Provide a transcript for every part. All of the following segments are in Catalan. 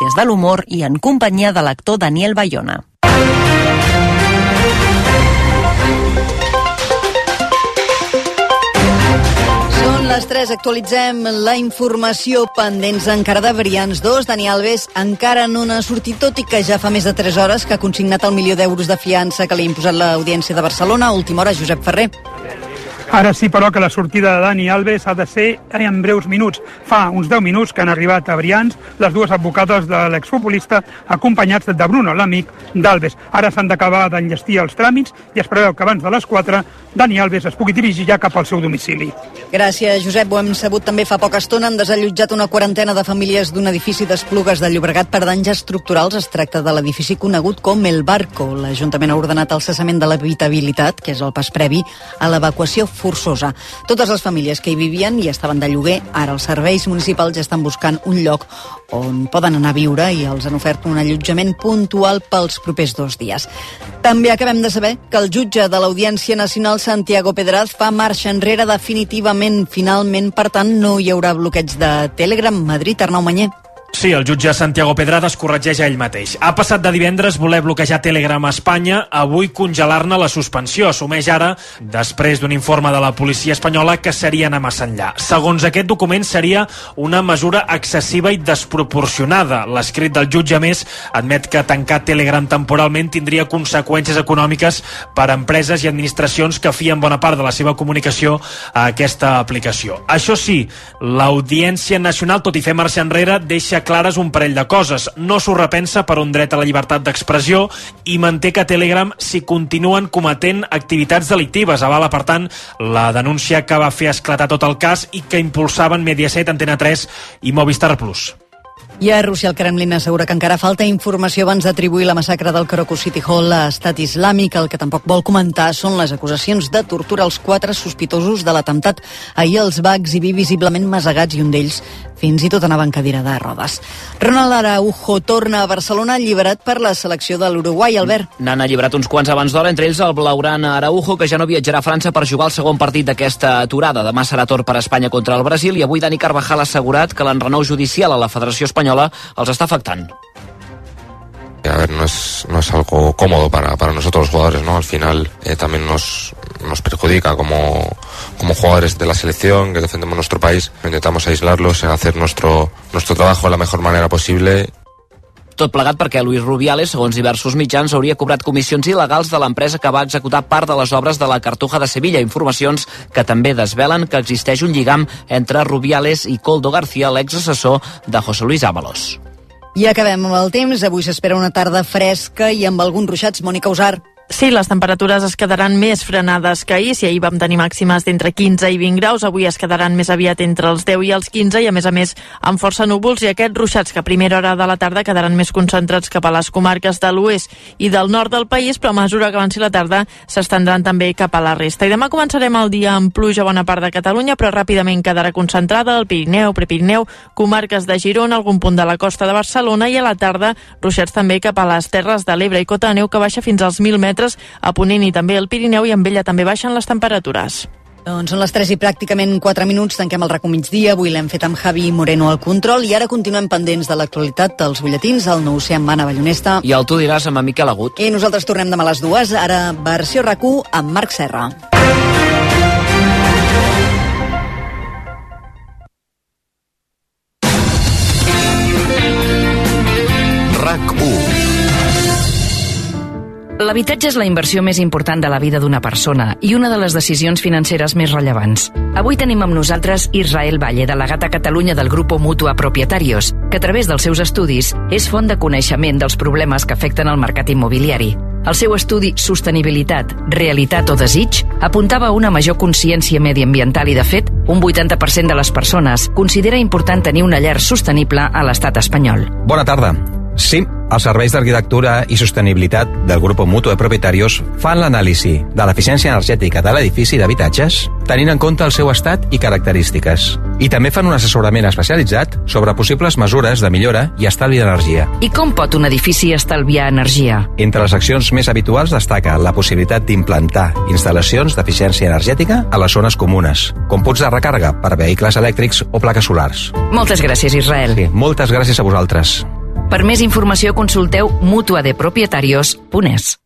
Des de l'humor i en companyia de l'actor Daniel Bayona. Les 3 actualitzem la informació pendents encara de Brians 2. Dani Alves encara no n'ha sortit, tot i que ja fa més de 3 hores que ha consignat el 1 milió d'euros de fiança que li ha imposat l'Audiència de Barcelona. A última hora, Josep Ferrer. Ara sí, però, que la sortida de Dani Alves ha de ser en breus minuts. Fa uns 10 minuts que han arribat a Brians les dues advocades de l'exfutbolista acompanyats de Bruno, l'amic d'Alves. Ara s'han d'acabar d'enllestir els tràmits i es preveu que abans de les 4 Dani Alves es pugui dirigir ja cap al seu domicili. Gràcies, Josep. Ho hem sabut també fa poca estona. Han desallotjat una quarantena de famílies d'un edifici d'Esplugues de Llobregat per danys estructurals. Es tracta de l'edifici conegut com El Barco. L'Ajuntament ha ordenat el cessament de l'habitabilitat, que és el pas previ a l'evacuació forçosa. Totes les famílies que hi vivien i estaven de lloguer, ara els serveis municipals ja estan buscant un lloc on poden anar a viure i els han ofert un allotjament puntual pels propers 2 dies. També acabem de saber que el jutge de l'Audiència Nacional, Santiago Pedraz, fa marxa enrere definitivament. Finalment, per tant, no hi haurà bloqueig de Telegram. Madrid, Arnau Manyer. Sí, el jutge Santiago Pedrada es corregeix a ell mateix. Ha passat de divendres voler bloquejar Telegram a Espanya, avui congelar-ne la suspensió. Assumeix ara, després d'un informe de la policia espanyola, que seria anar massa enllà. Segons aquest document, seria una mesura excessiva i desproporcionada. L'escrit del jutge, a més, admet que tancar Telegram temporalment tindria conseqüències econòmiques per a empreses i administracions que fien bona part de la seva comunicació a aquesta aplicació. Això sí, l'Audiència Nacional, tot i fer marxa enrere, deixa clares un parell de coses. No s'ho repensa per un dret a la llibertat d'expressió i manté que Telegram s'hi continuen cometent activitats delictives. Avala, per tant, la denúncia que va fer esclatar tot el cas i que impulsaven Mediaset, Antena 3 i Movistar Plus. I a Rússia el Kremlin assegura que encara falta informació abans d'atribuir la massacre del Crocus City Hall a Estat Islàmic. El que tampoc vol comentar són les acusacions de tortura als 4 sospitosos de l'atemptat. Ahir els va exhibir visiblement masegats i un d'ells fins i tot anava en cadira de rodes. Ronald Araujo torna a Barcelona alliberat per la selecció de l'Uruguai. Albert. N'han alliberat uns quants abans d'hora, entre ells el blaugrana Araujo, que ja no viatjarà a França per jugar el segon partit d'aquesta aturada. Demà serà torn per Espanya contra el Brasil i avui Dani Carvajal ha assegurat que l'enrenou judicial a la Federació Espanyola els està afectant. A ver, no es algo cómodo para nosotros los jugadores, ¿no? Al final también nos perjudica como jugadores de la selección, que defendemos nuestro país. Intentamos aislarlos, hacer nuestro trabajo de la mejor manera posible. Tot plegat perquè Luis Rubiales, segons diversos mitjans, hauria cobrat comissions il·legals de l'empresa que va executar part de les obres de la Cartuja de Sevilla. Informacions que també desvelen que existeix un lligam entre Rubiales i Koldo García, l'exassessor de José Luis Ábalos. I acabem amb el temps. Avui s'espera una tarda fresca i amb alguns ruixats. Mònica Usar. Sí, les temperatures es quedaran més frenades que ahir. Si ahir vam tenir màximes d'entre 15 i 20 graus, avui es quedaran més aviat entre els 10 i els 15 i, a més, amb força núvols i aquests ruixats que a primera hora de la tarda quedaran més concentrats cap a les comarques de l'oest i del nord del país, però a mesura que avanci la tarda s'estendran també cap a la resta. I demà començarem el dia amb pluja a bona part de Catalunya, però ràpidament quedarà concentrada al Pirineu, Prepirineu, comarques de Girona, algun punt de la costa de Barcelona i a la tarda ruixats també cap a les Terres de l'Ebre i cota de neu que baixa fins als 1.000 metres a Ponent i també al Pirineu i amb ella també baixen les temperatures. Doncs són les 3 i pràcticament 4 minuts, tanquem el RAC1 migdia. Avui l'hem fet amb Javi Moreno al control i ara continuem pendents de l'actualitat dels butlletins, el 9C amb Anna Ballonesta. I el Tu diràs amb en Miquel Agut. I nosaltres tornem demà a les 2, ara versió RAC1 amb Marc Serra. RAC1. L'habitatge és la inversió més important de la vida d'una persona i una de les decisions financeres més rellevants. Avui tenim amb nosaltres Israel Valle, delegat a Catalunya del Grupo Mutua Propietarios, que a través dels seus estudis és font de coneixement dels problemes que afecten el mercat immobiliari. El seu estudi Sostenibilitat, Realitat o Desig apuntava a una major consciència mediambiental i, de fet, un 80% de les persones considera important tenir una llar sostenible a l'estat espanyol. Bona tarda. Sí, els serveis d'arquitectura i sostenibilitat del Grupo Mutua de Propietarios fan l'anàlisi de l'eficiència energètica de l'edifici d'habitatges tenint en compte el seu estat i característiques. I també fan un assessorament especialitzat sobre possibles mesures de millora i estalvi d'energia. I com pot un edifici estalviar energia? Entre les accions més habituals destaca la possibilitat d'implantar instal·lacions d'eficiència energètica a les zones comunes, com punts de recàrrega per vehicles elèctrics o plaques solars. Moltes gràcies, Israel. Sí, moltes gràcies a vosaltres. Per més informació consulteu mutuadepropietarios.es.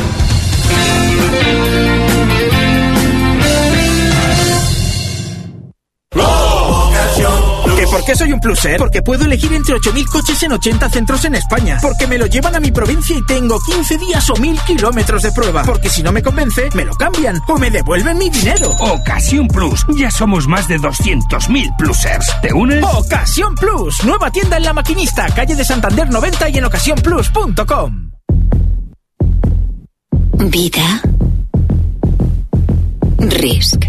¿Por qué soy un pluser? Porque puedo elegir entre 8.000 coches en 80 centros en España. Porque me lo llevan a mi provincia y tengo 15 días o 1.000 kilómetros de prueba. Porque si no me convence, me lo cambian o me devuelven mi dinero. Ocasión Plus. Ya somos más de 200.000 plusers. ¿Te unes? Ocasión Plus. Nueva tienda en La Maquinista, calle de Santander 90 y en ocasiónplus.com. Vida. Risc.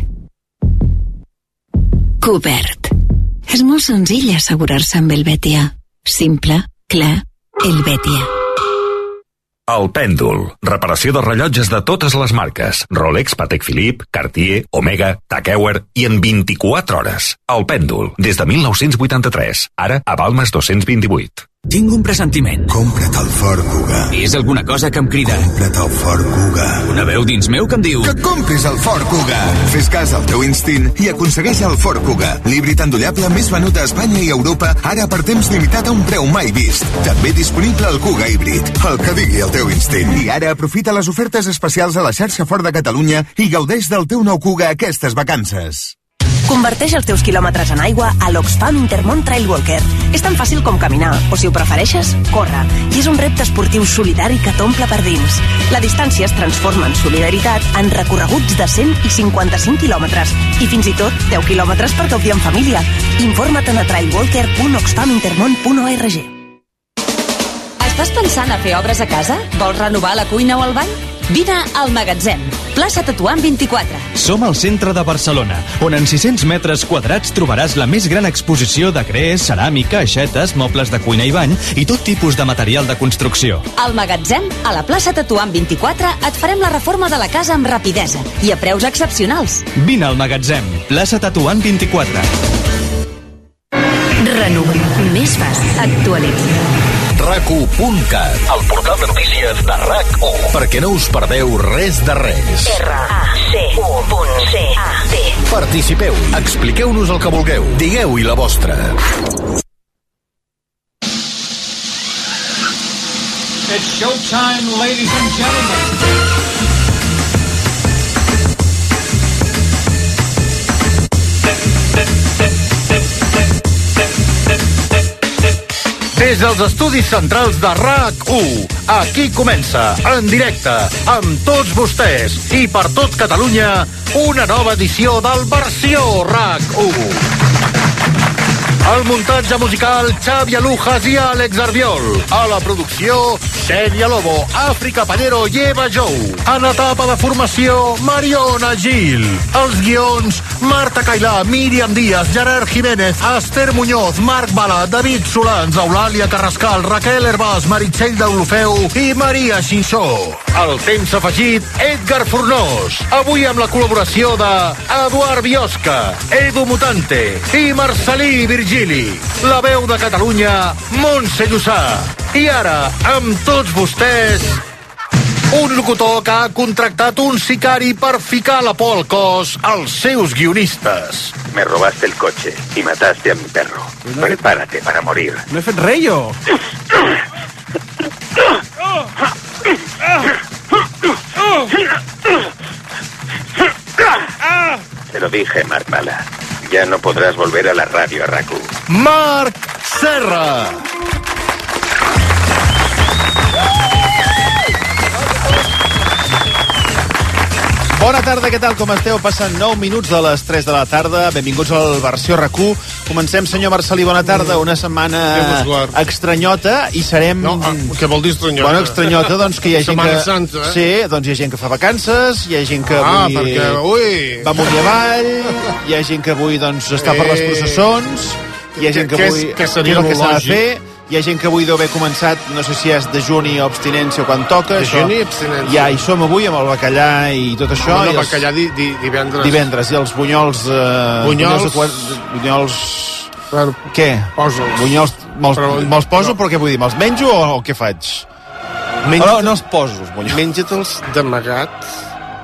Cobert. És molt senzill assegurar-se amb Helvetia. Simple, clar, Helvetia. El Pèndol. Reparació de rellotges de totes les marques. Rolex, Patek Philippe, Cartier, Omega, Tag Heuer i en 24 hores. El Pèndol. Des de 1983. Ara a Balmes 228. Tinc un pressentiment. Compra't el Ford Kuga. És alguna cosa que em crida. Compra't el Ford Kuga. Una veu dins meu que em diu... Que compris el Ford Kuga. Fes cas al teu instint i aconsegueix el Ford Kuga. L'híbrid endollable més venut a Espanya i Europa, ara per temps limitat a un preu mai vist. També disponible el Kuga híbrid. El que digui el teu instint. I ara aprofita les ofertes especials a la xarxa Ford de Catalunya i gaudeix del teu nou Kuga aquestes vacances. Converteix els teus quilòmetres en aigua a l'Oxfam Intermont Trail Walker. És tan fàcil com caminar, o si ho prefereixes, córrer. I és un repte esportiu solidari que t'omple per dins. La distància es transforma en solidaritat en recorreguts de 100 i 55 quilòmetres. I fins i tot 10 quilòmetres per gaudir en família. Informa't a trailwalker.oxfamintermont.org. Estàs pensant a fer obres a casa? Vols renovar la cuina o el bany? Vine al Magatzem, plaça Tetuan 24. Som al centre de Barcelona, on en 600 metres quadrats trobaràs la més gran exposició de gres, ceràmica, aixetes, mobles de cuina i bany i tot tipus de material de construcció. Al Magatzem, a la plaça Tetuan 24, et farem la reforma de la casa amb rapidesa i a preus excepcionals. Vine al Magatzem, plaça Tetuan 24. Renova. Més fàcil. Actualitza. RAC1.cat, el portal de notícies de RAC1, perquè no us perdeu res de res. RAC1.cat. Participeu, expliqueu-nos el que vulgueu, digueu-hi la vostra. It's showtime, ladies and gentlemen. Des dels estudis centrals de RAC1, aquí comença, en directe, amb tots vostès i per tot Catalunya, una nova edició del Versió RAC1. Al muntatge musical, Xavi Alujas i Àlex Arbiol. A la producció, Xènia Lobo, Àfrica Pallero i Eva Jou. En etapa de formació, Mariona Gil. Els guions, Marta Cailà, Míriam Díaz, Gerard Jiménez, Esther Muñoz, Marc Bala, David Solans, Eulàlia Carrascal, Raquel Herbàs, Meritxell Deulofeu i Maria Xinxó. El temps afegit, Edgar Fornós. Avui amb la col·laboració de Eduard Biosca, Edu Mutante i Marcelí Virgili. La veu de Catalunya, Montse Llussà. I ara, amb tots vostès, un locutor que ha contractat un sicari per ficar la por al cos als seus guionistes. Me robaste el coche y mataste a mi perro. Prepárate para morir. No he fet res, jo. Te lo dije, Marc Bala. Ya no podrás volver a la radio, a RAC1. Marc Serra. Bona tarda, què tal, com esteu? Passen 9 minuts de les 3 de la tarda. Benvinguts al Versió RAC1. Comencem, senyor Marcelí, bona tarda. Una setmana estranyota i serem... No, què vol dir estranyota? Bueno, estranyota, doncs que hi ha gent Setmana que... Santa, eh? Sí, doncs hi ha gent que fa vacances, hi ha gent que avui... perquè, ui... va amunt i avall, hi ha gent que avui, doncs, està per les processons, hi ha gent que avui... Que seria el que s'ha de lògic. fer. Hi ha gent que avui deu haver començat, no sé si és dejuni o abstinència o quan toca. Dejuni i abstinència. Ja hi som avui amb el bacallà i tot això. No, i els... bacallà divendres. Divendres, i els bunyols... Bunyols... Bueno, què? Poso'ls. Bunyols... Me'ls poso, però què vull dir? Me'ls menjo o què faig? No els poso, els bunyols. Menja-te'ls d'amagat.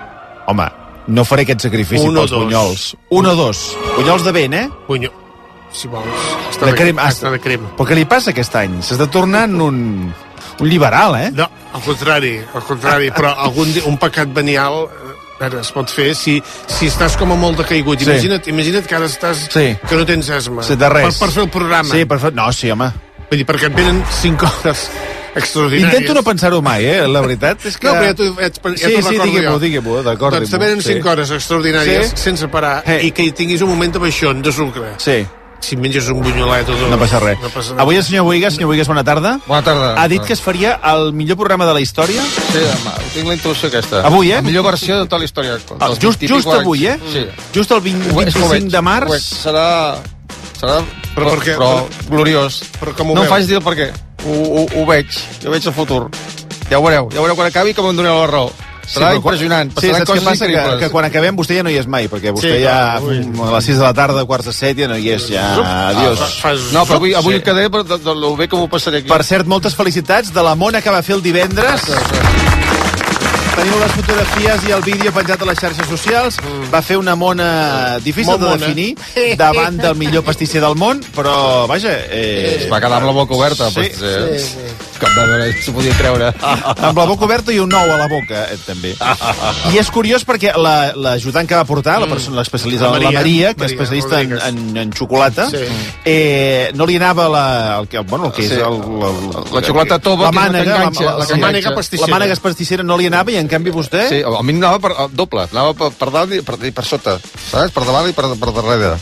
Home, no faré aquest sacrifici pels bunyols. Un o dos. Bunyols de vent, eh? si vols. De crema. Pasta de crema. Però què li passa aquest any? S'està tornant un liberal, eh? No, al contrari, però un pecat venial es pot fer si estàs com a molt decaigut. Sí. Imagina't que ara estàs... Sí. Que no tens asma. Sí, de res. Per fer el programa. Sí, per fer... No, sí, home. Vull dir, perquè et venen 5 hores extraordinàries. Intento no pensar-ho mai, la veritat és que... No, però ja t'ho recordo digui-m'ho, d'acord. Doncs te venen 5 hores extraordinàries sense parar i que hi tinguis un moment de baixón, de sucre. Sí. Si menges un bunyolet o dos... No passa res. Avui el senyor Boigas, bona tarda. Bona tarda. Ha dit que es faria el millor programa de la història. Sí, tinc la introducció aquesta. Avui, La millor versió de tota la història. Just avui, Sí. Just el 25 de març. Serà però gloriós. Però com ho no em veu? faig dir el per què. Ho veig. Jo veig el futur. Ja ho veureu quan acabi que me'n donareu la raó. Serà impressionant. Sí, saps què passa? Que quan acabem vostè ja no hi és mai, perquè vostè ja a les 6 de la tarda, quarts de 7, ja no hi és, ja... Adiós. No, però avui quedaré del bé que m'ho passaré aquí. Per cert, moltes felicitats de la mona que va fer el divendres. Teniu les fotografies i el vídeo penjat a les xarxes socials. Va fer una mona difícil de definir davant del millor pastisser del món, però, vaja... Es va quedar amb la boca oberta. Sí. Cap de veure, s'ho podia creure. Amb la boca oberta i un ou a la boca, també. I és curiós perquè l'ajudant que va portar, la persona, l'especialista, la Maria, que és especialista en xocolata, no li anava el que és la xocolata tova, la mànega pastissera. La mànega pastissera no li anava i en canvi vostè... Sí, a mi anava per doble, anava per dalt i per sota, saps? Per davant i per darrere.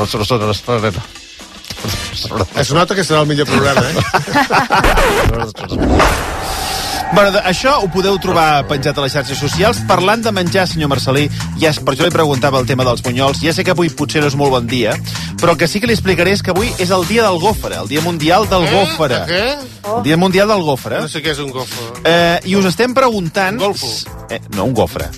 Es nota que serà el millor programa, Bueno, això ho podeu trobar penjat a les xarxes socials. Parlant de menjar, senyor Marcelí, per això li preguntava el tema dels bunyols. Ja sé que avui potser no és molt bon dia, però el que sí que li explicaré és que avui és el dia del gofre, el dia mundial del gofre. El dia mundial del gofre. No sé què és un gofre. I us estem preguntant... Golfo. No, un gofre.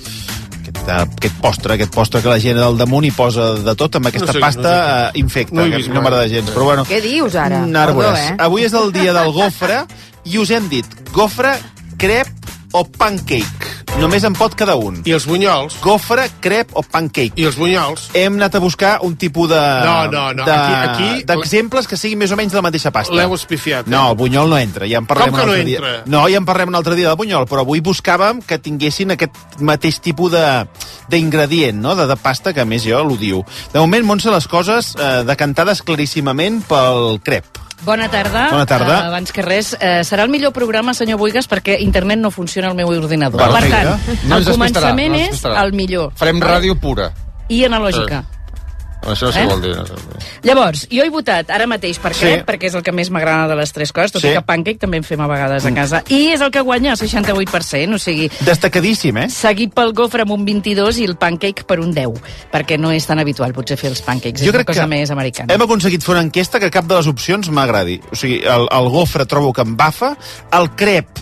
Aquest postre que la gent al damunt hi posa de tot, amb aquesta pasta infecta, que no m'agrada gens. Però bueno, què dius ara? Avui és el dia del gofre i us hem dit gofre, crep o pancake. Només en pot quedar un. I els bunyols? Gofre, crep o pancake. I els bunyols? Hem anat a buscar un tipus de... No. d'exemples que siguin més o menys de la mateixa pasta. L'heu espifiat. No, el bunyol no entra. Ja en parlem Com que no entra? No, ja en parlem un altre dia del bunyol, però avui buscàvem que tinguessin aquest mateix tipus d'ingredient, no? de pasta, que a més jo l'odio. De moment, Montse, les coses decantades claríssimament pel crep. Bona tarda. Bona tarda. Abans que res, serà el millor programa, senyor Boigas, perquè internet no funciona al meu ordinador. Perfecte. Per tant, el començament és el millor. Farem ràdio pura. I analògica. Això no s'ho vol dir. Llavors, jo he votat ara mateix per crep, perquè és el que més m'agrada de les tres coses, tot i que pancake també en fem a vegades a casa. I és el que guanya el 68%, o sigui... Destacadíssim, Seguit pel gofre amb un 22 i el pancake per un 10, perquè no és tan habitual, potser, fer els pancakes. Jo és crec una cosa que més americana. Hem aconseguit fer una enquesta que cap de les opcions m'agradi. O sigui, el gofre trobo que em bafa, el crep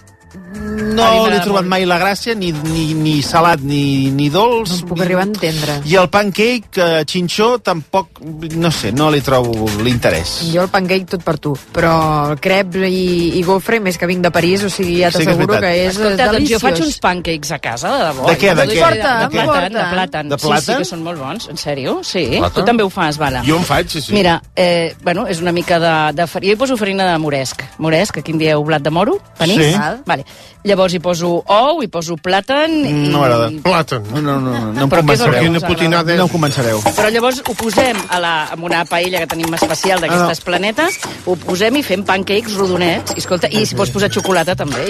no l'he trobat mai la gràcia, ni salat ni dolç. No puc arribar a entendre. I el pancake, xinxó, tampoc, no sé, no li trobo l'interès. Jo el pancake tot per tu, però el crep i gofre, més que vinc de París, o sigui, ja t'asseguro que és deliciós. Doncs jo faig uns pancakes a casa, de debò. De què? De plàtan. De plàtan? Sí, que són molt bons, en sèrio, sí. Tu també ho fas, Bala. Jo en faig, sí. Mira, és una mica de farina. Jo hi poso farina de moresc. Moresc, aquí en dieu blat de moro, panís. Sí. Vale. Llavors hi poso ou, hi poso plàtan... No m'agrada. Plàtan? No em convencereu. No em convencereu. Però llavors ho posem en una paella que tenim especial d'aquestes planetes, ho posem i fem pancakes rodonets. I, escolta, i si pots posar xocolata també.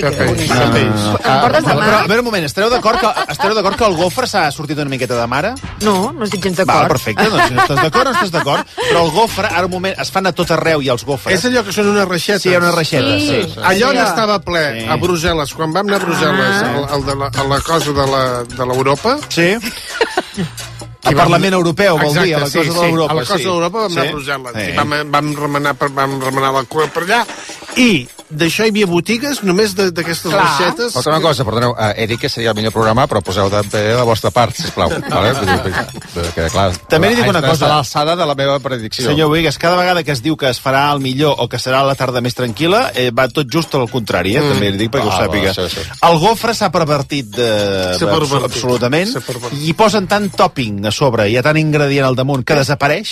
Em portes demà? Però, a veure un moment, estareu d'acord que el gofre s'ha sortit una miqueta de mare? No estic gens d'acord. Perfecte, doncs si no estàs d'acord, no estàs d'acord. Però el gofre, ara un moment, es fan a tot arreu i els gofres... És allò que són unes reixetes. Sí, hi ha unes reixetes. Sí. Allò n'estava ple a Brussel·les, quan vam anar a Brussel·les, a la cosa de l'Europa. Sí. Al Parlament Europeu, vol dir, a la cosa de l'Europa. A la cosa de l'Europa vam anar a Brussel·les. I vam remenar la cua per allà. I d'això hi havia botigues només d'aquestes reixetes. Però una cosa, perdoneu, he dit que seria el millor programa, però poseu també la vostra part, sisplau. Vale? Que, clar, també li dic una cosa. A l'alçada de la meva predicció. Senyor Boigas, cada vegada que es diu que es farà el millor o que serà la tarda més tranquil·la, va tot just al contrari, també li dic perquè ho sàpiga. El gofre s'ha pervertit absolutament i posen tant topping a sobre, hi ha tant ingredient al damunt que desapareix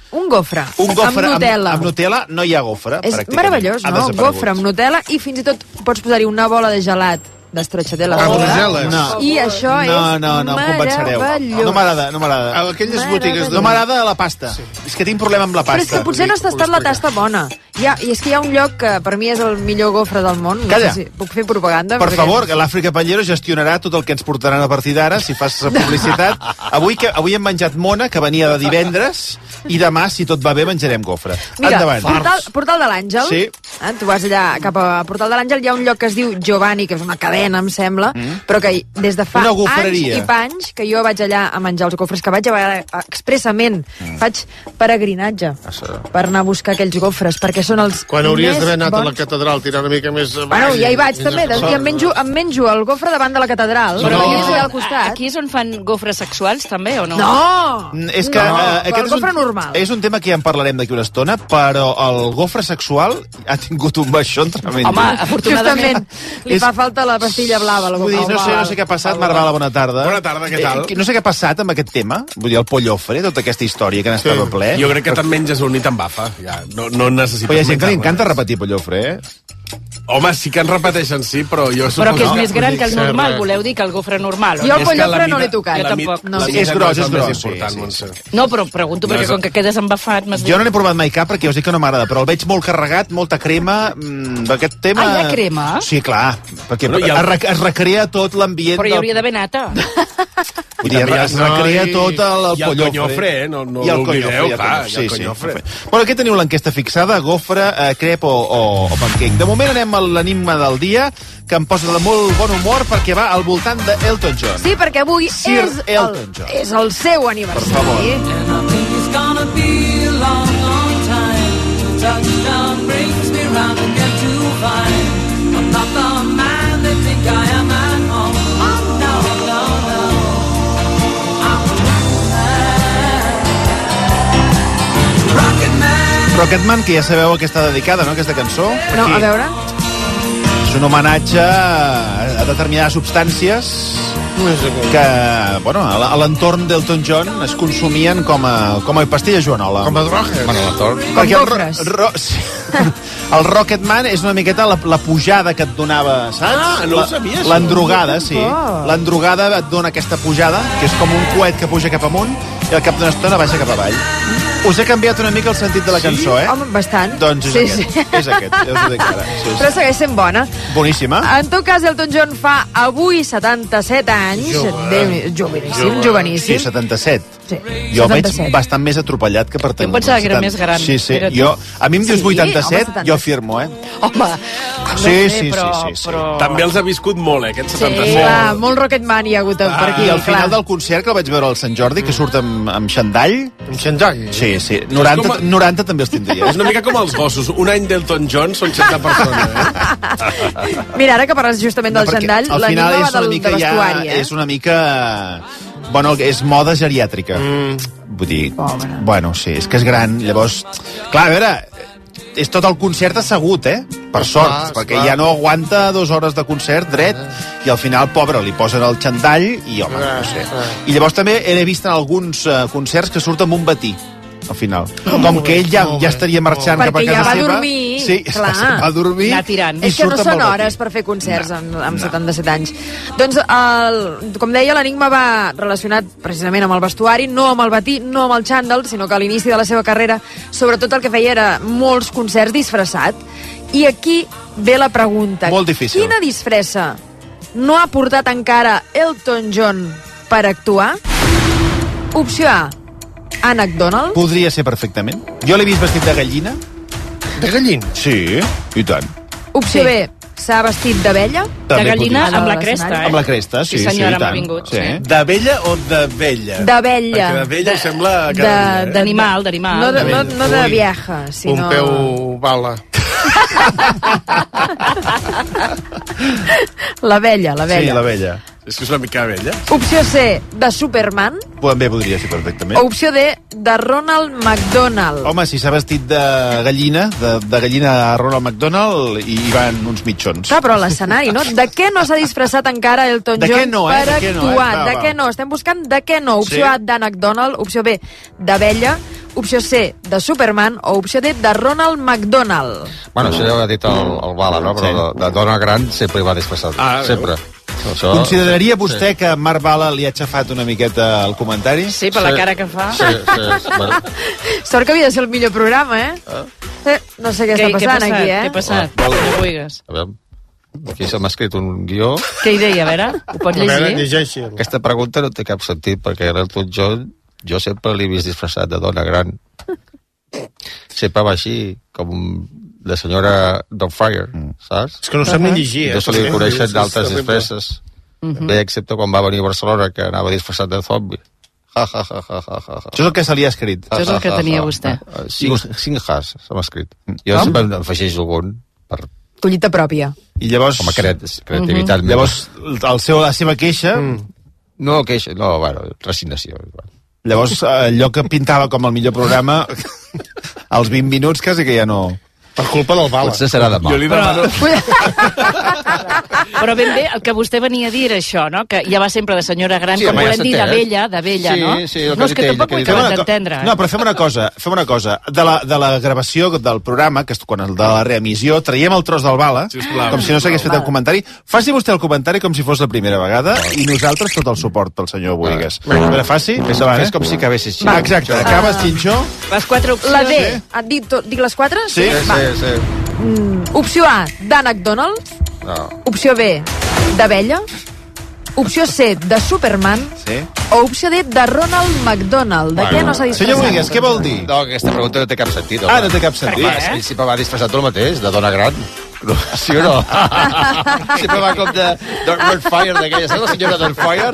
un gofre amb Nutella. Amb Nutella no hi ha gofre, És pràcticament. meravellós, no? Gofre amb Nutella i fins i tot pots posar-hi una bola de gelat de stracciatella Brussel·les. I això és No, em convencereu. meravellós. No m'agrada. A aquelles botigues... No m'agrada la pasta. És que tinc problema amb la pasta. Però és que potser no has tastat la tasta bona. I és que hi ha un lloc que per mi és el millor gofre del món. Calla. No sé si puc fer propaganda. Per favor, que l'Àfrica Pallero gestionarà tot el que ens portaran a partir d'ara, si fas publicitat. Avui hem menjat mona, que venia de divendres, i demà, si tot va bé, menjarem gofre. Mira, Endavant. Portal de l'Àngel. Sí. Tu vas allà cap a Portal de l'Àngel, hi ha un lloc que es diu Giovanni, que és una cadena, em sembla, però que des de fa Una anys gofreria. i panys que jo vaig allà a menjar els gofres, que vaig a expressament, faig peregrinatge per anar a buscar aquells gofres, perquè són els Quan hauries més d'haver anat a bons. la catedral, tirar una mica més... Bueno, ja hi vaig també, i em menjo el gofre davant de la catedral, però aquí és allà al costat. Aquí és on fan gofres sexuals, també, o no? No! És que aquest el gofre normal. És un tema que ja en parlarem d'aquí una estona, però el gofre sexual ha tingut un baixón tremend. Home, afortunadament. Justament, li fa falta la pastilla blava. Vull dir, no sé què ha passat, Marvala, bona tarda. Bona tarda, què tal? No sé què ha passat amb aquest tema, vull dir, el pollofre, tota aquesta història que n'estava ple. Jo crec que te'n menges un i te'n bafa. Ja, no necessites... Però hi ha gent que li encanta repetir pollofre, eh? Home, sí que en repeteixen, sí, però jo... Però que és més gran que el normal, voleu dir que el gofre normal? Jo el pollofre no l'he tocat. Jo tampoc. No. És gros, No, però pregunto, perquè com que quedes embafat... Jo no n'he provat mai cap perquè us dic que no m'agrada, però el veig molt carregat, molta crema, aquest tema... Ah, hi ha crema? Sí, clar, perquè es recrea tot l'ambient... Però hi hauria d'haver nata. Vull dir, es recrea tot el pollofre. I el conyofre, no l'oblideu, clar, i el conyofre. Bueno, aquí teniu l'enquesta fixada, gofre, crep o pancake. De moment anem a l'enigma del dia, que em posa de molt bon humor perquè va al voltant d'Elton John. Sí, perquè avui Sir Elton John. És el seu aniversari. Per favor. Rocketman, que ja sabeu a què està dedicada, no?, aquesta cançó. No, a veure... És un homenatge a determinades substàncies que, bueno, a l'entorn d'Elton John es consumien com a pastilla joanola. Com a drogues. Bueno, l'entorn. Com gofres. El Rocketman és una miqueta la pujada que et donava, saps? Ah, no ho sabia, això. L'endrogada, sí. L'endrogada et dona aquesta pujada, que és com un coet que puja cap amunt i al cap d'una estona baixa cap avall. Us he canviat una mica el sentit de la cançó, eh? Home, bastant. Doncs és aquest. És aquest, ja us ho dic ara. Sí. Però segueix sent bona. Boníssima. En tot cas, Elton John fa avui 77 anys. Joveníssim. Sí, 77. Sí, jo 77. veig bastant més atropellat que per tenir... Jo pensava que era més gran. Sí. Era Jo, a mi em dius Sí, 87, home, jo afirmo, eh? Home, Sí. També els ha viscut molt, aquests 77. Clar, molt Rocketman hi ha hagut per aquí. I al final del concert, que el vaig veure al Sant Jordi, que surt amb xandall... Amb xandall? Sí. 90 també els tindria. És una mica com els gossos. Un any d'Elton John són 60 persones, eh? Mira, ara que parles justament del xandall, al l'anima final va de vestuari, eh? és una mica... Bueno, és moda geriàtrica. Vull dir... Bueno, sí, és que és gran. Llavors... Clar, a veure... És tot el concert assegut, eh? Per sort, perquè ja no aguanta 2 hores de concert dret, i al final, pobre, li posen el xandall i, home, no sé. I llavors també he vist en alguns concerts que surt amb un batí, al final. Com que ell ja estaria marxant cap a perquè casa ja va seva. dormir, Sí, clar. va dormir. Anar tirant. És que no són hores per fer concerts amb 77 anys. Doncs, com deia, l'enigma va relacionat precisament amb el vestuari, no amb el batí, no amb el xandall, sinó que a l'inici de la seva carrera, sobretot el que feia era molts concerts disfressat. I aquí ve la pregunta. Molt difícil. Quina disfressa no ha portat encara Elton John per actuar? Opció A, Ànec Donald. Podria ser perfectament. Jo l'he vist vestit de gallina. De gallina? Sí, i tant. Opció B, s'ha vestit d'abella. De gallina amb la cresta, eh? Amb la cresta, sí, Sí, senyora, i tant. m'ha vingut, Sí. D'abella o de vella? D'abella. Perquè d'abella em sembla que... D'animal. No de vieja, sinó... Un peu bala. L'abella. Sí, l'abella. És que és una mica vella. Opció C, de Superman. També podria ser perfectament. O opció D, de Ronald McDonald. Home, si s'ha vestit de gallina, de gallina a Ronald McDonald, i hi van uns mitjons. Clar, però l'escenari, no? De què no s'ha disfressat encara Elton De John què no, per de què no, actuar? Va, de què no? Estem buscant de què no. Opció Sí. A, d'Ànec Donald. Opció B, d'abella. opció C, de Superman, o opció D, de Ronald McDonald. Bueno, això ja ho ha dit el Bala, no? Però de dona gran sempre hi va disfressat. Sempre. Això... Consideraria vostè que Marc Bala li ha aixafat una miqueta el comentari? Sí, per la cara que fa. Sí. Bueno. Sort que havia de ser el millor programa, no sé què està passant aquí, Què ha passat? No vulguis. A veure, aquí se m'ha escrit un guió. Què hi deia, a veure? Ho pots llegir? Aquesta pregunta no té cap sentit, perquè en el tot jo sempre l'he vist disfressat de dona gran. Sempre va així, com de senyora Doubtfire, saps? És que no sap ni llegir, Jo se li coneixen d'altres disfresses. Bé, excepte quan va venir a Barcelona, que anava disfressat de zombi. Això és el que se li ha escrit. Això és el que tenia vostè. 5 has, se m'ha escrit. Jo sempre em afegeixo algun per... Collita pròpia. I llavors... Com a creativitat meva. Llavors, la seva queixa... No, queixa, no, bueno, resignació. Llavors, allò que pintava com el millor programa, als 20 minuts quasi que ja no... Per culpa del Bala. Potser serà demà. Jo li demano... Però ben bé, el que vostè venia a dir era això, no? Que ja va sempre de senyora gran, com volem dir, de vella, no? No, és que tampoc ho he acabat d'entendre. No, però fem una cosa. De la gravació del programa, que és quan de la reemissió, traiem el tros del Bala, com si no s'hagués fet el comentari. Faci vostè el comentari com si fos la primera vegada i nosaltres tot el suport pel senyor Boigues. A veure, faci. És com si acabessis xinxó. Exacte, acabes xinxó. Les 4 opcions. La D. Dic les 4? Sí. Opció A, d'Ànec Donald. Opció B, d'Abella. Opció C, de Superman. O opció D, de Ronald McDonald. De què no s'ha disfressat? Senyor Boigues, què vol dir? No, aquesta pregunta no té cap sentit. Ah, no té cap sentit. Ell sempre va disfressat el mateix, de dona gran. Sí o no? Sempre va com de Doubtfire, d'aquella. Saps la senyora Doubtfire?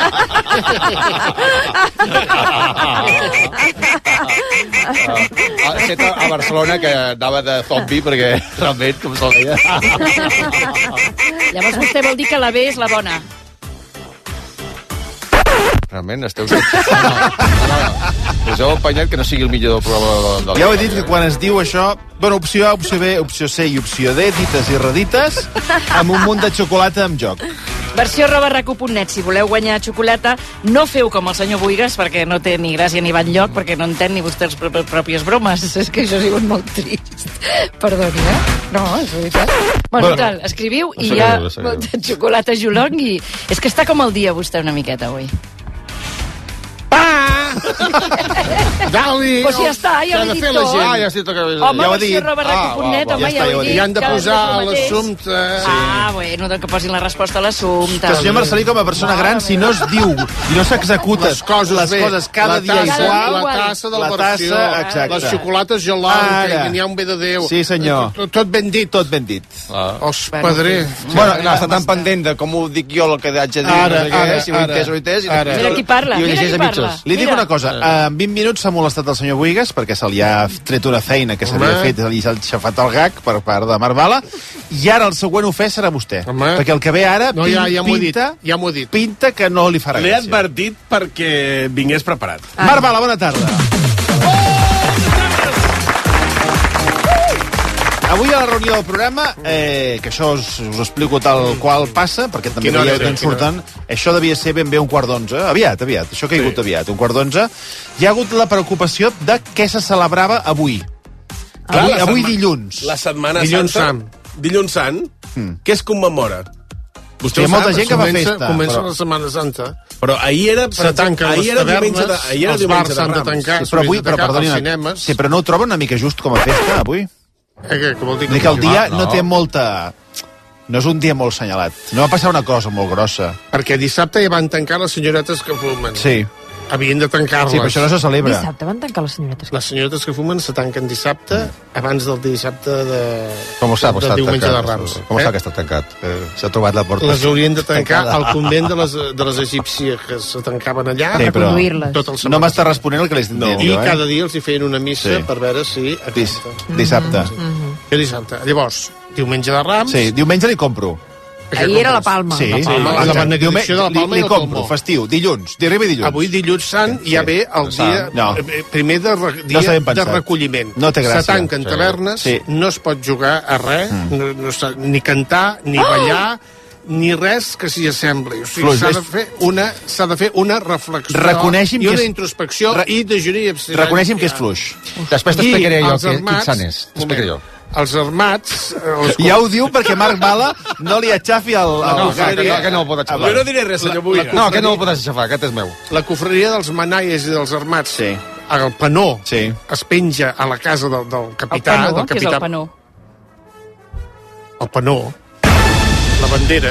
Excepte a Barcelona, que anava de zombi, perquè realment, com se'l deia... Llavors vostè vol dir que la B és la bona. Realment, esteu... No. Us heu empenyat que no sigui el millor del programa Ja ho he dit, que quan es diu això... Bueno, opció A, opció B, opció C i opció D, dites i redites, amb un munt de xocolata en joc. Versió @racu.net. Si voleu guanyar xocolata, no feu com el senyor Boigues, perquè no té ni gràcia ni va enlloc, perquè no entén ni vostè les pròpies bromes. És que això ha sigut molt trist. Perdoni, No, és veritat. Bueno, tal, escriviu i hi ha molta xocolata Julong i... És que està com el dia vostè una miqueta avui. Dali! Pues ja està, ja ho he dit tot. Ja estic tot. Home, versió @racu.net, home, ja ho he dit. I han de posar l'assumpte. Bueno, que posin la resposta a l'assumpte. Que el senyor Marcelí, com a persona gran, si no es diu i no s'executen les coses cada dia igual... La tassa de la versió. Les xocolates gelant, que n'hi ha un bé de Déu. Sí, senyor. Tot ben dit. Tot ben dit. Os padré. Bueno, no, està tan pendent de com ho dic jo, el que haig de dir. Si ho he entès. Mira qui parla, Li dic una cosa, en 20 minuts s'ha molestat el senyor Boigues perquè se li ha tret una feina que s'havia fet, se li ha aixafat el gag per part de Marc Bala, i ara el següent ofès serà vostè. Perquè el que ve ara pinta que no li farà gràcia. L'he advertit perquè vingués preparat. Marc Bala, bona tarda. Avui a la reunió del programa, que això us explico tal qual passa, perquè també veieu que en surten, això devia ser ben bé 11:15, aviat, això ha caigut aviat, 11:15, hi ha hagut la preocupació de què se celebrava avui. Avui dilluns. La Setmana Santa. Dilluns Sant, què es commemora? Hi ha molta gent que fa festa. Comença la Setmana Santa. Però ahir era... Se tanquen les tavernes, els bars s'han de tancar, però no ho troben una mica just com a festa, avui? Què vol dir? Que el dia no té molta... No és un dia molt senyalat. No va passar una cosa molt grossa. Perquè dissabte ja van tancar les senyoretes que fumen. Sí. Havien de tancar-les. Sí, però això no se celebra. Dissabte van tancar les senyoretes. Les senyoretes que fumen se tanquen dissabte abans del dissabte de... Com ho sap, de diumenge de Rams. Com ho sap que està tancat? S'ha trobat la porta. Les haurien de tancar al convent de les egípcies que se tancaven allà. Sí, però no m'està responent el que li estic dient. I cada dia els hi feien una missa per veure si... Dissabte. Jo dissabte. Llavors, diumenge de Rams... Sí, diumenge li compro. Ahir era la Palma. Sí, la benedicció de la Palma li compro, festiu, dilluns, arriba dilluns. Avui dilluns sant ja ve el dia primer dia de recolliment. No té gràcia. Se tanquen tavernes, no es pot jugar a res, ni cantar, ni ballar, ni res que s'hi assembli. O sigui, s'ha de fer una reflexió i una introspecció i de jurir abstinència. Reconeixem que és fluix. Després t'explicaré jo quins sant és. T'explicaré jo. Els armats... Ja ho diu perquè Marc Bala no li aixafi el... que no el pot aixafar. Jo no diré res, senyor Buigas. No, que no el pot aixafar, aquest és meu. La cofreria dels manaies i dels armats, el penó, es penja a la casa del capità. El penó? Què és el penó? El penó, la bandera...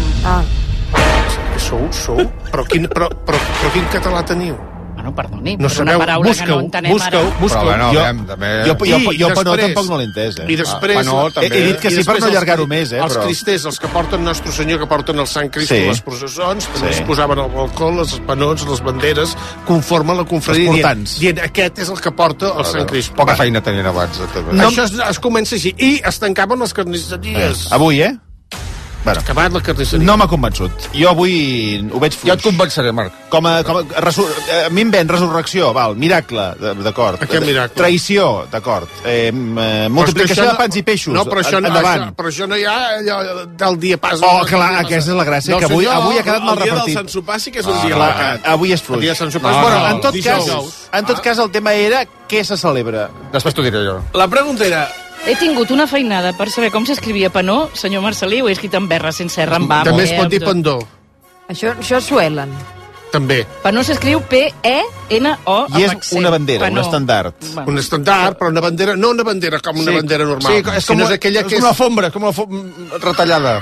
Sou? Però quin català teniu? No, perdoni, no per una paraula que no entenem ara. Busqueu. Jo penó tampoc no l'he entès. I després... He dit que sí per no allargar-ho més. Els cristers, els que porten Nostre Senyor, que porten el Sant Crist a les processons, també es posaven al balcó, les penons, les banderes, conformen la confraria, dient aquest és el que porta el Sant Crist. Poca feina tenien abans. Això es comença així. I es tancaven les carnisseries. Avui, Bueno, acabat la carnisseria. No m'ha convençut. Jo avui ho veig fluix. Jo et convenceré, Marc. A mi em ven resurrecció, miracle, d'acord. Aquest miracle. Traïció, d'acord. Multiplicació de pans i peixos. No, però això no hi ha del dia pas. Oh, clar, aquesta és la gràcia, que avui ha quedat mal repartit. El dia del Sant Sopar sí que és un dia marcat. Avui és fluix. Bueno, en tot cas, el tema era què se celebra. Després t'ho diré jo. La pregunta era... He tingut una feinada per saber com s'escrivia penó, senyor Marcelí, ho he escrit amb R, sense R, amb A. També es pot dir pendó. Això suelen. També. Penó s'escriu P-E-N-O amb accent. I és una bandera, un estandard. Un estandard, però una bandera, no una bandera com una bandera normal. Sí, és com una alfombra, com una retallada.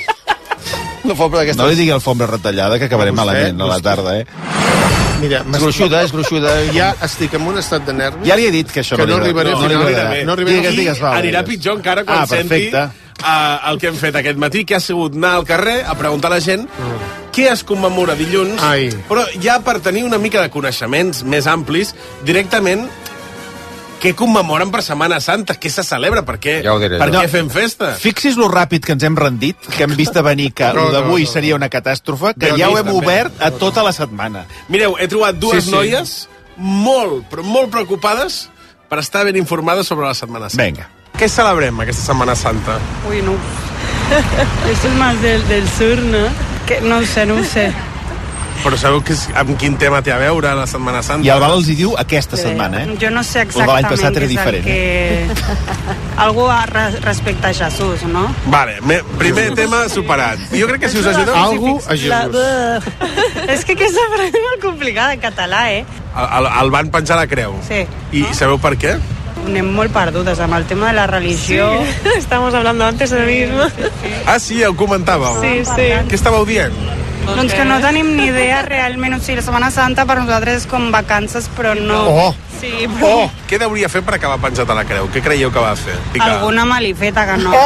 No li digui alfombra retallada, que acabarem malament a la tarda, Mira, és gruixuda. Ja estic en un estat de nervis. Ja li he dit que això no arribaré. No arribaré. Anirà pitjor encara quan senti el que hem fet aquest matí, que ha sigut anar al carrer a preguntar a la gent què es commemora dilluns, però ja per tenir una mica de coneixements més amplis, directament què commemoren per Setmana Santa? Què se celebra? Per què fem festa? Fixis lo ràpid que ens hem rendit, que hem vist a venir que el d'avui seria una catàstrofe, que ja ho hem obert a tota la setmana. Mireu, he trobat dues noies molt, però molt preocupades per estar ben informades sobre la Setmana Santa. Vinga. Què celebrem aquesta Setmana Santa? Uy, no. Esto es más del sur, ¿no? Que no ho sé. Però sabeu amb quin tema té a veure la Setmana Santa? I el Val els hi diu aquesta setmana, Jo no sé exactament què és el que... Algo respecte a Jesús, no? Vale, primer tema superat. Jo crec que si us ajuda... Algo a Jesús. És que aquesta frase és molt complicada en català, El van penjar a la creu. Sí. I sabeu per què? Anem molt perdudes amb el tema de la religió. Sí, estamos hablando antes de mismo. Ah, sí, ho comentàveu? Sí. Què estàveu dient? Doncs que no tenim ni idea realment, o sigui, la Setmana Santa per nosaltres és com vacances, però no... Sí, però... Què hauria fer per acabar penjat a la creu? Què creieu que va fer? Alguna malifeta que no...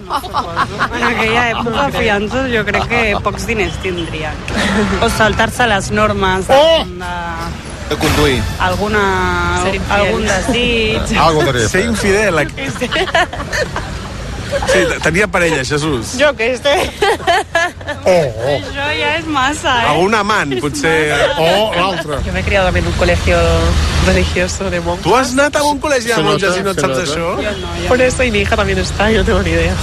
En aquella època, fianços, jo crec que pocs diners tindrien. O saltar-se les normes de conduir. Algun desig... Ser infidel. Sí, tenia parella, Jesús. Jo què sé. Això ja es massa, Algun amant, potser. L'altre. Yo me he criado en un colegio religioso de monjas. Tu has anat a un col·legi de monges i no et saps això? Por eso, y mi hija también está, yo no tengo ni idea.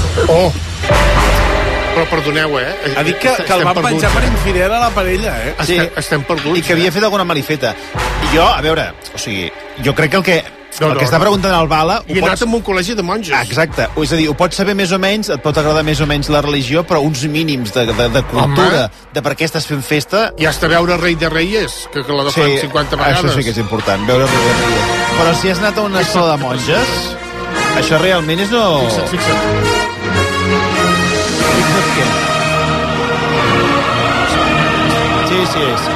Però perdoneu, Ha dit que el van penjar per infidel a la parella, Sí, estem perduts. I que havia fet alguna malifeta. I jo, a veure, o sigui, jo crec que el que està preguntant el Bala... I he anat en un col·legi de monges. Exacte. És a dir, ho pots saber més o menys, et pot agradar més o menys la religió, però uns mínims de cultura, de per què estàs fent festa... I has de veure Rei de Reyes, que la de fan 50 vegades. Això sí que és important, veure Rei de Reyes. Però si has anat a una escola de monges, això realment és no... Fixa't. Sí.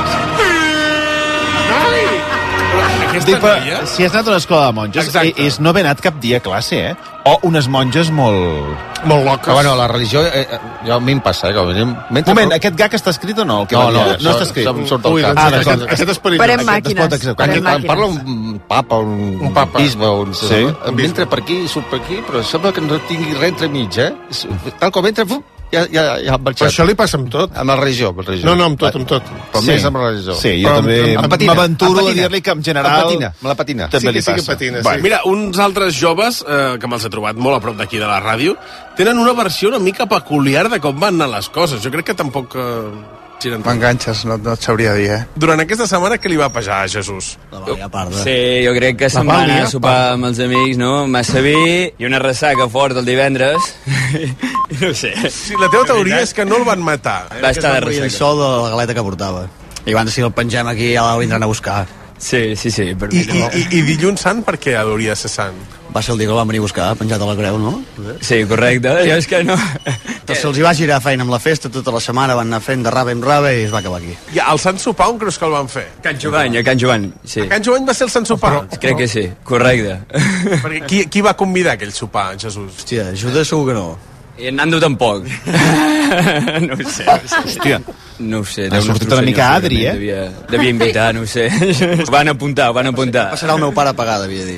Aquesta noia? Si has anat a una escola de monges, és no haver anat cap dia a classe, O unes monges molt loques. Bueno, la religió, jo a mi em passa, Moment, aquest gag està escrit o no? No està escrit. Em surt del cap. Aquest és perillós. Farem màquines. Em parla un papa, un bisbe, em entra per aquí i surt per aquí, però sembla que no tingui res entre mig, Tal com entra, ja han marxat. Però això li passa amb tot. Amb la religió, No, amb tot. Però més amb la religió. Sí, jo també m'aventuro a dir-li que en general... Amb la patina. També li passa. Patina, sí. Mira, uns altres joves, que me'ls he trobat molt a prop d'aquí de la ràdio, tenen una versió una mica peculiar de com van anar les coses. Jo crec que tampoc... M'enganxes, no et sabria dir, Durant aquesta setmana, què li va passar a Jesús? Sí, jo crec que se'n va anar a sopar amb els amics, no? Massa vi i una ressaca fort el divendres. No sé. Sí, la teva teoria és que no el van matar. Va estar de ressaca. El sol de la galeta que portava. I quan si el pengem aquí ja el vindran a buscar. Sí. I dilluns sant per què hauria de ser sant? Va ser el dia que el van venir a buscar, penjat a la creu, no? Sí, correcte. Jo és que no... Doncs se'ls hi va girar feina amb la festa, tota la setmana van anar fent de rave en rave i es va acabar aquí. I el Sant Sopar on creus que el van fer? A Can Jovany, sí. A Can Jovany va ser el Sant Sopar? Crec que sí, correcte. Perquè qui va convidar aquell sopar, Jesús? Hòstia, Judas segur que no. I en Nando tampoc. No ho sé. Hòstia. No ho sé. Ha sortit una mica Adri, Devia invitar, no ho sé. Van apuntar. Passarà el meu pare a pagar, devia dir.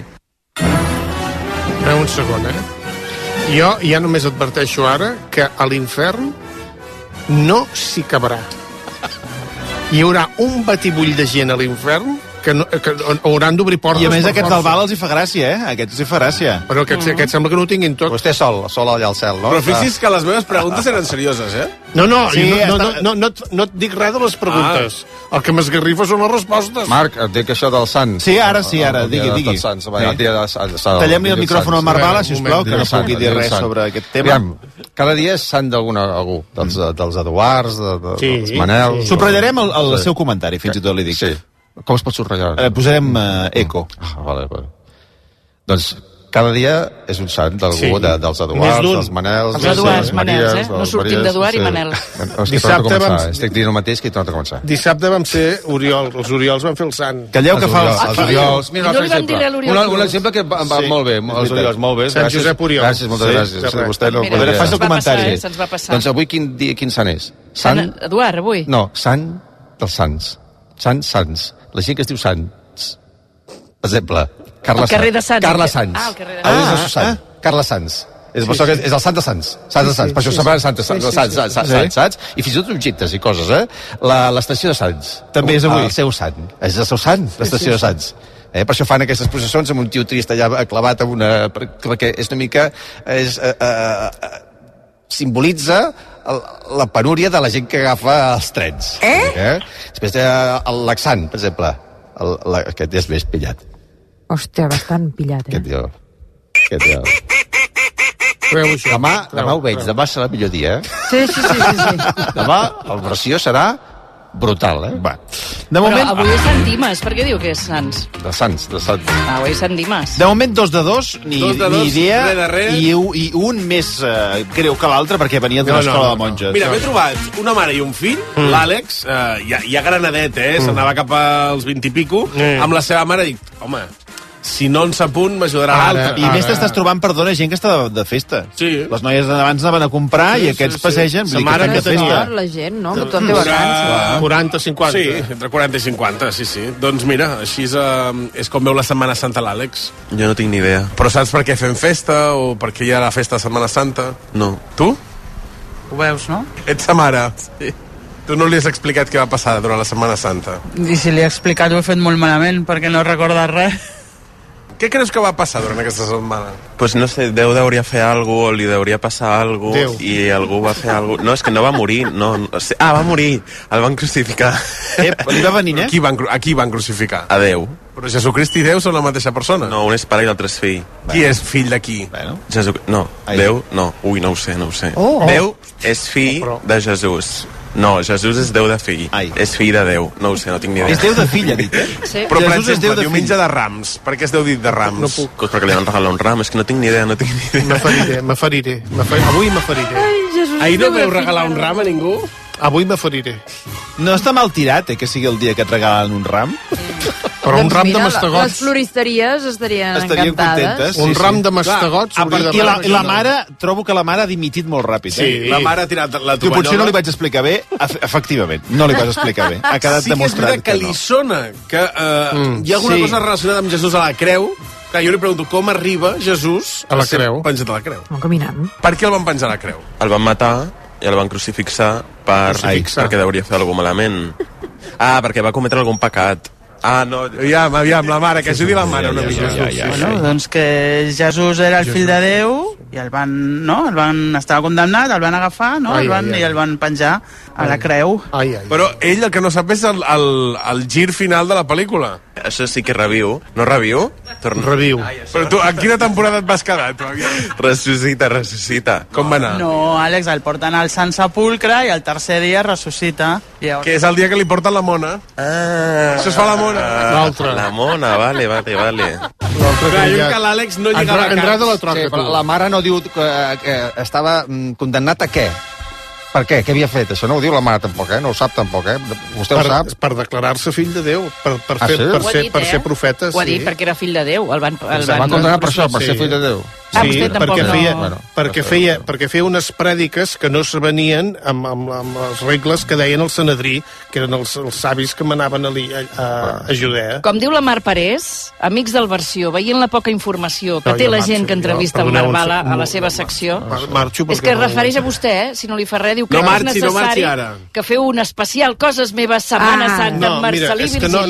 Un segon, Jo ja només adverteixo ara que a l'infern no s'hi cabrà. Hi haurà un batibull de gent a l'infern que hauran d'obrir portes. I a més aquest del Val els hi fa gràcia, Aquests els hi fa gràcia. Però aquest sembla que no ho tinguin tot. Vostè sol allà al cel, no? Però fixi's que les meves preguntes eren serioses, No, no et dic res de les preguntes. El que m'esgarrifa són les respostes. Marc, et dic això del sant. Sí, ara, digui. Tallem-li el micròfon al Marc Bala, sisplau, que no pugui dir res sobre aquest tema. Cada dia és sant algú, dels Eduards, dels Manels... Subratllarem el seu comentari, fins i tot li dic. Sí. Com es pot subratllar? Posarem eco. Vale. Doncs cada dia és un sant d'algú, dels Eduards, dels Manels... Els Eduards, Manels, No sortim d'Eduard i Manel. Estic dient el mateix que he tornat a començar. Dissabte vam ser Oriol. Els Oriols van fer el sant. Calleu que fa els Oriols. Mira, un exemple que va molt bé. Els Oriols, molt bé. Sant Josep Oriol. Gràcies, moltes gràcies. Vostè no... Fas el comentari. Doncs avui quin sant és? Sant Eduard, avui? No, sant dels sants. Sants. La gent que es diu Sants. Per exemple, Carles Sants. Carles Sants. Carles Sants. És el sant de Sants. Per això se'n Sants. I fins i tot objectes i coses, L'estació de Sants. També és avui. El seu sant. És el seu sant, l'estació de Sants. Per això fan aquestes processons amb un tio trist allà clavat amb una... Perquè és una mica... simbolitza la penúria de la gent que agafa els trens. Després l'accent, per exemple. Aquest és més pillat. Hòstia, bastant pillat, Aquest dia. Demà ho veig, demà serà el millor dia, Sí. Demà el versió serà brutal, Va. Però avui és Sant Dimes, per què diu que és Sants? De Sants. Avui és Sant Dimes. De moment 2 de 2, ni idea, i un més greu que l'altre perquè venia d'una escola de monges. Mira, m'he trobat una mare i un fill, l'Àlex, ja granadet, s'anava cap als 20 i pico, amb la seva mare i dic, home, si no en sap un, m'ajudarà l'altre. I més t'estàs trobant, perdona, gent que està de festa. Sí. Les noies d'abans anaven a comprar i aquests passegen. Sa mare que tenia... La gent, no? Que tot té vacances. 40, 50. Sí, entre 40 i 50, sí. Doncs mira, així és com veu la Setmana Santa l'Àlex. Jo no tinc ni idea. Però saps per què fem festa o per què hi ha la festa de Setmana Santa? No. Tu? Ho veus, no? Ets sa mare. Sí. Tu no li has explicat què va passar durant la Setmana Santa. I si li he explicat ho he fet molt malament perquè no he recordat res. Què creus que va passar durant aquesta setmana? Pues no sé, Déu deuria fer alguna cosa, o li deuria passar alguna cosa, i algú va fer alguna cosa. No, és que no va morir, no. Va morir, el van crucificar. Li va venir, A qui van crucificar? A Déu. Però Jesucrist i Déu són la mateixa persona? No, un és pare i l'altre és fill. Qui és fill de qui? No, Déu, no. Ui, no ho sé. Déu és fill de Jesús. No, Jesús és Déu de fill. És fill de Déu. No ho sé, no tinc ni idea. És Déu de fill, ha dit, Sí. Però, per exemple, diumenge de Rams. Per què és Déu dit de Rams? No puc. Pues perquè li van regalar un ram, és que no tinc ni idea. M'aferiré. Avui m'aferiré. Ahir no veu regalar un ram a ningú? Avui m'aferiré. No està mal tirat, que sigui el dia que et regalen un ram. Però un ram de mastegots. Les floristeries estarien encantades. Un ram de mastegots. I la mare, trobo que la mare ha dimitit molt ràpid. Sí, la mare ha tirat la tovallola. Potser no li vaig explicar bé, efectivament, no li vaig explicar bé. Ha quedat demostrat que li sona que hi ha alguna cosa relacionada amb Jesús a la creu. Clar, jo li pregunto com arriba Jesús a la creu, penjat a la creu. No, caminant. Per què el van penjar a la creu? El van matar i el van crucifixar perquè hauria fet alguna malament. Perquè va cometre algun pecat. No, aviam, la mare, que ajudi la mare una mica. Bueno, doncs que Jesús era el fill de Déu i estava condemnat, el van agafar, no? I el van penjar a la creu. Però ell el que no sap és el gir final de la pel·lícula. Això sí que reviu. No reviu? Reviu. Però tu, a quina temporada et vas quedar? Ressuscita. Com va anar? No, Àlex, el porten al Sant Sepulcre i el tercer dia ressuscita. Que és el dia que li porten la mona. Això es fa la mona. L'altre. La mona, vale. Clar, jo que l'Àlex no lligava cap. La mare no diu que estava condemnat a què? Per què? Què havia fet? Això no ho diu la mare tampoc, No ho sap tampoc, Vostè ho sap? Per declarar-se fill de Déu, per ser profeta, Ho ha dit perquè era fill de Déu. El van condemnar per això, per ser fill de Déu. Sí, perquè feia unes prèdiques que no es venien amb les regles que deien el Sanedrí, que eren els savis que manaven a Judea. Com diu la Mar Parés, amics del Versió, veient la poca informació que té la gent que entrevista el Marc Bala a la seva secció, és que es refereix a vostè, si no li fa res, diu que és necessari que feu un especial Coses Meves Setmana Santa amb Marcelí Virgili.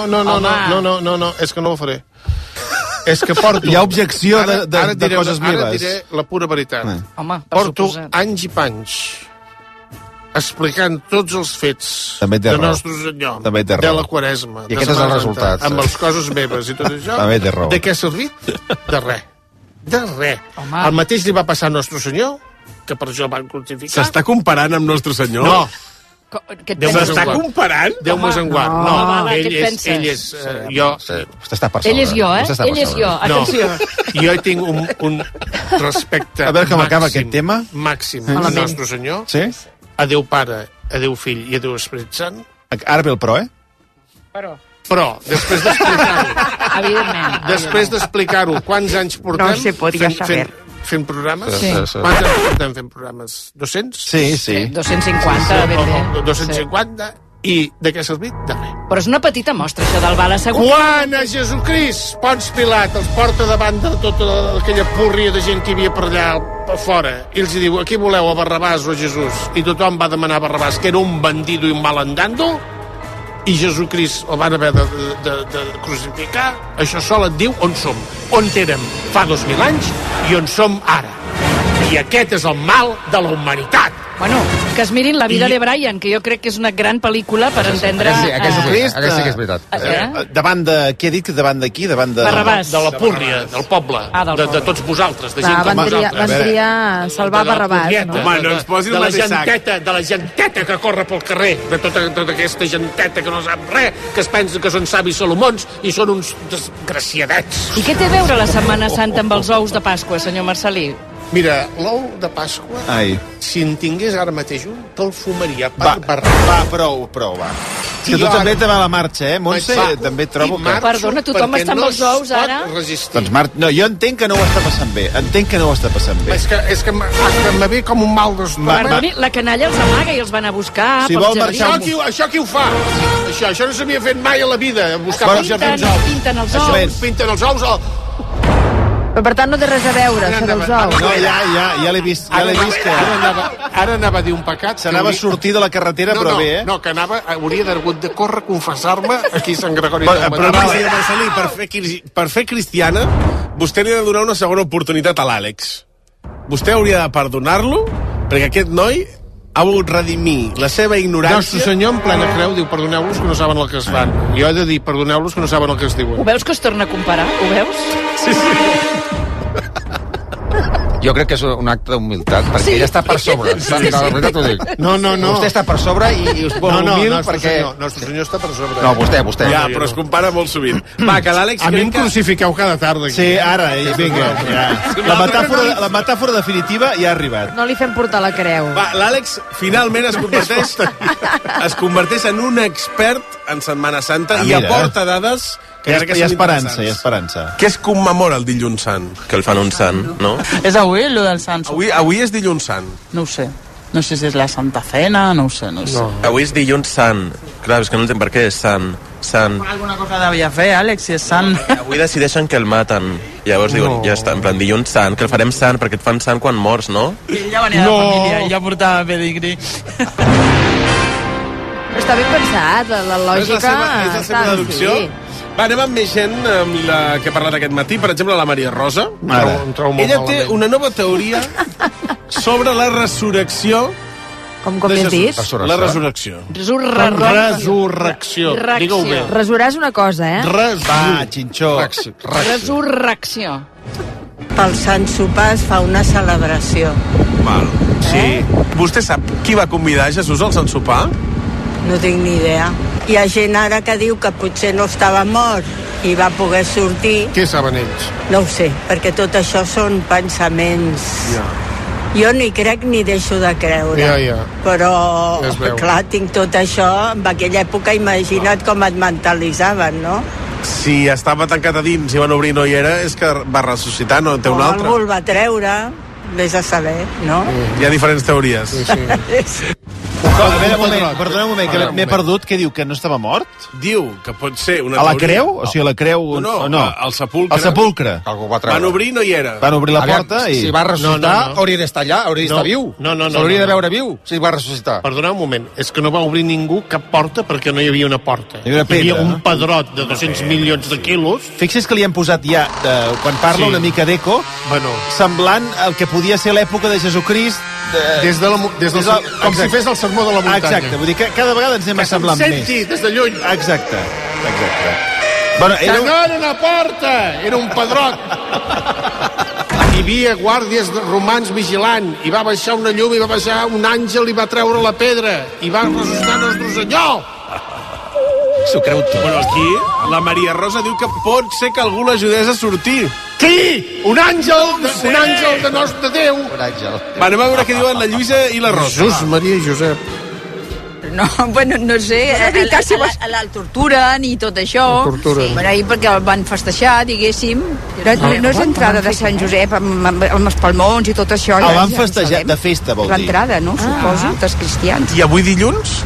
No, és que no ho faré. És que porto... Hi ha objecció de coses meves. Ara diré la pura veritat. Porto anys i panys explicant tots els fets de Nostre Senyor, de la Quaresma, i aquest és el resultat. amb les coses meves i tot això. De què ha servit? De res. De res. El mateix li va passar a Nostre Senyor, que per això el van crucificar. S'està comparant amb Nostre Senyor? No. S'està comparant? Déu me's en guard. No, ell és jo. Vostè està per sobre. Ell és jo, Ell és jo, atenció. Jo hi tinc un respecte a veure com acaba aquest tema. Màxim al Nostre Senyor. Sí? A Déu Pare, a Déu Fill i a Déu Espírit Sant. Ara ve el però, Però, després d'explicar-ho... Evidentment. Després d'explicar-ho, quants anys portem fent programes? Sí. Quants anys portem fent programes? 200? Sí. 250, ben bé. 250, i de què ha servit? De res. Però és una petita mostra, això del Bala, segur. Quan a Jesucrist Pons Pilat els porta davant de tota aquella púrria de gent que hi havia per allà a fora, i els diu, aquí voleu a Barrabàs o a Jesús? I tothom va demanar a Barrabàs, que era un bandido i un malandando, i Jesucrist el van haver de crucificar. Això sol et diu on som, on érem fa 2000 anys i on som ara. I aquest és el mal de la humanitat. Bueno, que es mirin La vida de Brian, que jo crec que és una gran pel·lícula per entendre... Aquest sí que és veritat. Davant de... Què he dit? Davant de qui? Davant de... Barrabàs. De la púrria, del poble, de tots vosaltres, de gent com vosaltres. Van triar salvar Barrabàs, no? Home, no ens posi el mateix sac. De la genteta que corre pel carrer, de tota aquesta genteta que no sap res, que es pensa que són savis Salomons i són uns desgraciadets. I què té a veure la Setmana Santa amb els ous de Pasqua, senyor Marcelí? Mira, l'ou de Pasqua, si en tingués ara mateix un, te'l fumaria per barrar. Va, prou, va. És que tu també te va a la marxa, Montse? També trobo que... Perdona, tothom està amb els ous, ara? Doncs no, jo entenc que no ho està passant bé. És que me ve com un mal d'estómac. Perdoni, la canalla els amaga i els van a buscar pels jardins. Això qui ho fa? Això no s'havia fet mai a la vida, buscar pels jardins ous. Pinten els ous. Pinten els ous. Però per tant no té res a veure, això dels ous. No, ja l'he vist que... Ara anava a dir un pecat... S'anava a sortir de la carretera, però bé, No, que hauria d'hagut de córrer a confessar-me aquí a Sant Gregori. Però Marcelí, per fer cristiana, vostè li ha de donar una segona oportunitat a l'Àlex. Vostè hauria de perdonar-lo, perquè aquest noi ha volgut redimir la seva ignorància... Nostre Senyor en plena creu diu, perdoneu-los que no saben el que es fan. Jo he de dir, perdoneu-los que no saben el que es diuen. Ho veus que es torna a comparar? Ho veus? Sí. Jo crec que és un acte d'humilitat, perquè ella està per sobre. La veritat ho dic. No. Vostè està per sobre i us vol humil perquè... Nostre Senyor està per sobre. No, vostè. Ja, però es compara molt sovint. Va, que l'Àlex... A mi em crucifiqueu cada tarda. Sí, ara, vinga. La metàfora definitiva ja ha arribat. No li fem portar la creu. Va, l'Àlex finalment es converteix en un expert en Setmana Santa i aporta dades... Hi ha esperança. Què es commemora el Dilluns Sant? Que el fan un sant, no? És avui, el dels sants? Avui és Dilluns Sant. No ho sé. No sé si és la Santa Cena, no ho sé. Avui és Dilluns Sant. Clar, és que no entenc per què és sant. Alguna cosa devia fer, Àlex, si és sant. Avui decideixen que el maten. Llavors diuen, ja està, en plan, dilluns sant, que el farem sant, perquè et fan sant quan mors, no? Ell ja venia de família, ell ja portava pedigrí. Està ben pensat, la lògica... És la seva deducció? Sí. Va, anem amb més gent amb la que ha parlat aquest matí. Per exemple, la Maria Rosa. Ella té una nova teoria sobre la resurrecció. Com has dit? La resurrecció. Resurrecció. Digue-ho bé. Resurar és una cosa, Va, xinxó. Resurrecció. Pel Sant Sopar es fa una celebració. Val. Sí. Vostè sap qui va convidar Jesús al Sant Sopar? No tinc ni idea. Hi ha gent ara que diu que potser no estava mort i va poder sortir. Què saben ells? No ho sé, perquè tot això són pensaments... Jo ni crec ni deixo de creure. Però, clar, tinc tot això. En aquella època, imagina't com et mentalitzaven, no? Si estava tancat a dins i van obrir no hi era, és que va ressuscitar, no té un altre. Algú el va treure, vés a saber, no? Hi ha diferents teories. Sí. A veure, perdona un moment, que m'he perdut. Què diu, que no estava mort? Diu que pot ser una teoria... A la creu? O sigui, a la creu... No, al sepulcre. Al sepulcre. Van obrir i no hi era. Van obrir la porta i... Si va ressuscitar, hauria d'estar allà, hauria d'estar viu. S'hauria de veure viu, si va ressuscitar. Perdona un moment, és que no va obrir ningú cap porta perquè no hi havia una porta. Hi havia un pedrot de 200 milions de quilos. Fixi's que li hem posat ja, quan parla una mica d'eco, semblant al que podia ser l'època de Jesucrist, com si fes el sermó de la muntanya. Exacte, vull dir que cada vegada ens anem assemblant més. Que se'm senti des de lluny. Exacte. Bueno, que no era una porta, era un pedrot. Hi havia guàrdies romans vigilant, i va baixar una llum, i va baixar un àngel, i va treure la pedra, i va ressuscitar Nostre Senyor. S'ho creu tot. Bueno, aquí la Maria Rosa diu que pot ser que algú l'ajudés a sortir. Qui? Un àngel de nostre Déu. Va, anem a veure què diuen la Lluïsa i la Rosa. Jesús, Maria i Josep. No, bueno, no sé, la torturen i tot això. Sí. Bueno, ahir perquè el van festejar, diguéssim. No és entrada de Sant Josep amb els palmons i tot això. El van festejar de festa, vol dir. L'entrada, no? Suposo, dels cristians. I avui dilluns?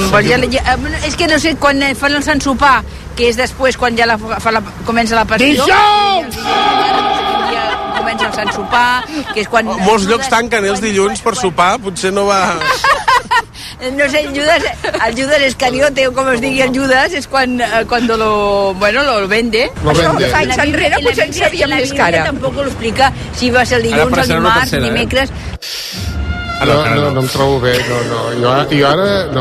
És que no sé, quan fan el Sant Sopar, que és després quan ja comença la passió. Dijous! Comença el Sant Sopar, que és quan... Molts llocs tanquen els dilluns per sopar, potser no va... No sé, el Judas Iscariote, o com es digui el Judas, és quan lo vende. Això anys enrere potser en sabíem més que ara. Tampoc ho explica si va ser el dilluns, el dimarts, dimecres... No em trobo bé, jo ara no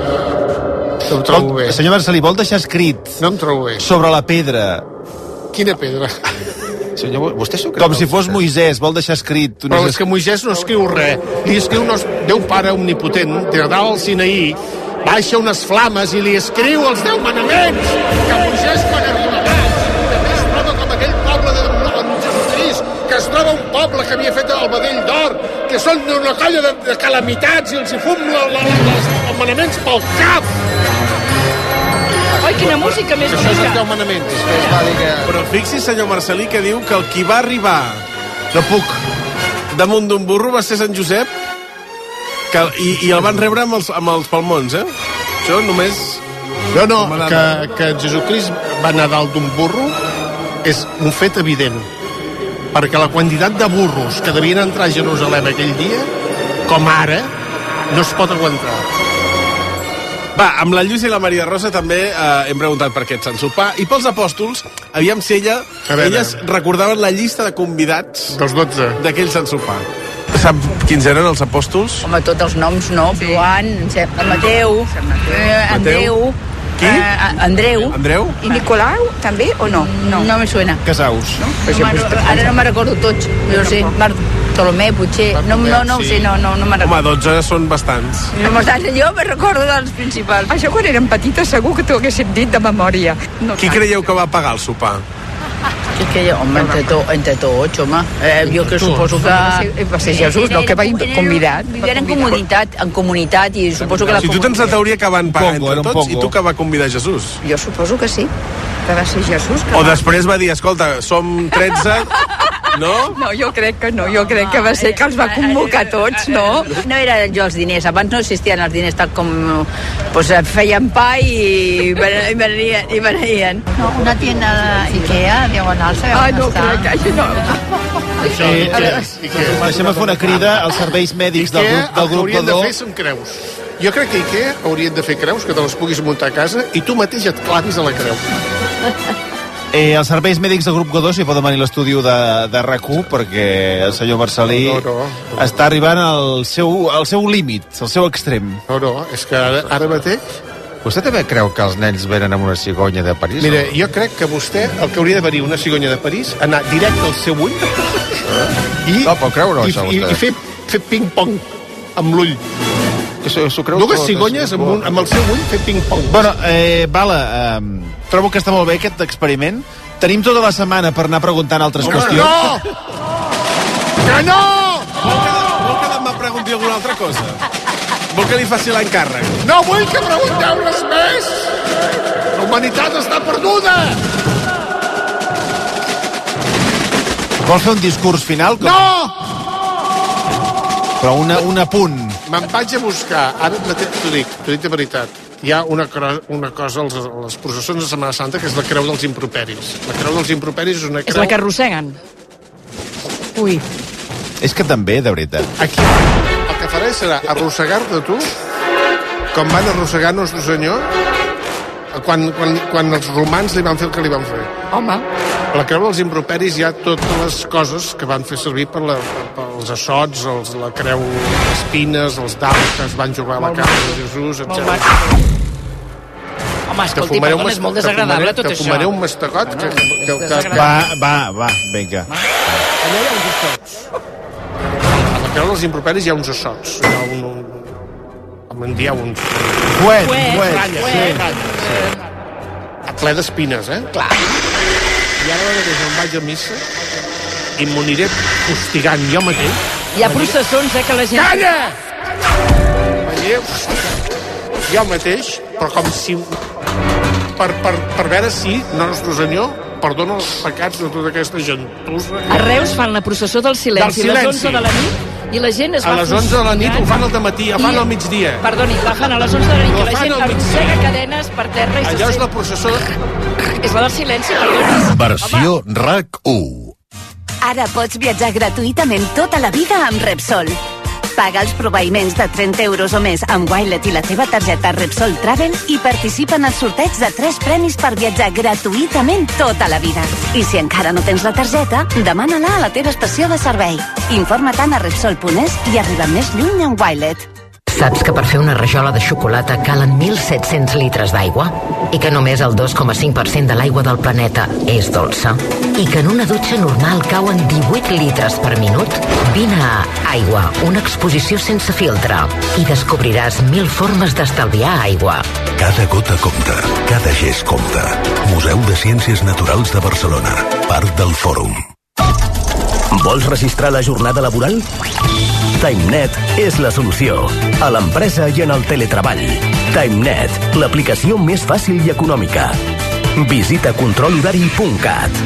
em trobo bé. Senyor Marcelí, vol deixar escrit no em trobo bé. Sobre la pedra? Quina pedra? Senyor, vostè s'ho creu? Com si fos Moisès, vol deixar escrit... Però és que Moisès no escriu res. Li escriu Déu Pare Omnipotent, de dalt al Sinaí, baixa unes flames i li escriu els 10 manaments, que Moisès quan arribarà també es troba com aquell poble de Jesucrist, que es troba un poble que havia fet el vedell d'or, que són una colla de calamitats i els hi fum els manaments pel cap. Oi, quina música més bonica. Això és els 10 manaments. Però fixi, senyor Marcelí, que diu que el qui va arribar no puc damunt d'un burro va ser Sant Josep, i el van rebre amb els palmons, Això només... No, que Jesucrist va anar dalt d'un burro és un fet evident, perquè la quantitat de burros que devien entrar a Jerusalem aquell dia, com ara, no es pot aguantar. Va, amb la Lluïsa i la Maria Rosa també hem preguntat per aquest Sant Sopar, i pels apòstols, aviam si elles recordaven la llista de convidats dels 12 d'aquell Sant Sopar. Sap quins eren els apòstols? Home, tots els noms, no? Sí. Joan, Mateu, Andreu... Qui? Andreu. I Nicolau, també, o no? No me suena. Casaus. No? Ara no me'n recordo tots. No sé, Bartolomé, potser... No ho sé, no me'n recordo. Home, 12 són bastants. Jo me recordo dels principals. Això quan érem petites segur que t'ho haguessin dit de memòria. Qui creieu que va pagar el sopar? Home, entre tots, home. Jo que suposo que... Va ser Jesús, no, que va convidar. Vivien en comunitat, i suposo que la comunitat... Si tu tens la teoria que van pagar entre tots, i tu que va convidar Jesús? Jo suposo que sí, que va ser Jesús. O després va dir, escolta, som 13... No, jo crec que no. Jo crec que va ser que els va convocar tots, no? No eren jo els diners. Abans no existien els diners tal com... Pues feien pa i beneïen. No, una tienda d'Ikea, diagonal, sabeu on està? No, crec que no. Deixem fer una crida als serveis mèdics del grup Godó. De fer són creus. Jo crec que Ikea haurien de fer creus, que te les puguis muntar a casa, i tu mateix et clavis a la creu. Els serveis mèdics del grup Godó s'hi poden venir a l'estudi de RAC1, perquè el senyor Marcelí està arribant al seu límit, al seu extrem. No, és que ara mateix... Vostè també creu que els nens venen amb una cigonya de París? Mira, jo crec que vostè, el que hauria de venir una cigonya de París, anar directe al seu ull i fer ping-pong amb l'ull. Dues cigonyes amb el seu ull fer ping-pong. Bueno, Bala, trobo que està molt bé aquest experiment. Tenim tota la setmana per anar preguntant altres qüestions. No! Que no! Vol que demà pregunti alguna altra cosa? Vol que li faci l'encàrrec? No vull que pregunteu res més! La humanitat està perduda! Vol fer un discurs final? No! Però un apunt. Me'n vaig a buscar, ara mateix t'ho dic de veritat. Hi ha una cosa a les processons de Setmana Santa que és la creu dels improperis. La creu dels improperis és una creu... És la que arrosseguen. Ui. És que també, de veritat. Aquí el que faré serà arrossegar-te tu com van arrossegar Nostre Senyor quan els romans li van fer el que li van fer. Home. A la creu dels improperis hi ha totes les coses que van fer servir pels assots, la creu d'espines, els daus que es van jugar a la cara de Jesús, etc. Home, escolti, perdona, és molt desagradable tot això. Te fumaré un mastegot Va, vinga. Allà hi ha uns assots. A la creu dels improperis hi ha uns assots. Hi ha en dieu uns... Fuet. Ple d'espines, Clar. I ara mateix em vaig a missa i m'ho aniré postigant jo mateix. Hi ha processons, que la gent... Calla! M'aniré jo mateix, però com si... Per veure si Nostre Senyor perdona els pecats de tota aquesta gentussa. A Reus fan la processó del silenci. A les 11 de la nit i la gent es va... A les 11 de la nit ho fan al dematí, ho fan al migdia. Perdoni, la fan a les 11 de la nit i la gent arrossega cadenes per terra i allò és la processó... És la del silenci, perdoni. Versió RAC1. Ara pots viatjar gratuïtament tota la vida amb Repsol. Paga els proveïments de 30 euros o més amb Wilet i la teva targeta Repsol Travel i participa en el sorteig de 3 premis per viatjar gratuïtament tota la vida. I si encara no tens la targeta, demana-la a la teva estació de servei. Informa-te'n a Repsol.es i arriba més lluny amb Wilet. Saps que per fer una rajola de xocolata calen 1.700 litres d'aigua? I que només el 2,5% de l'aigua del planeta és dolça? I que en una dutxa normal cauen 18 litres per minut? Vine a Aigua, una exposició sense filtre, i descobriràs 1.000 formes d'estalviar aigua. Cada gota compta, cada gest compta. Museu de Ciències Naturals de Barcelona, part del Fòrum. Vols registrar la jornada laboral? TimeNet és la solució. A l'empresa i en el teletreball. TimeNet, l'aplicació més fàcil i econòmica. Visita controlhorari.cat.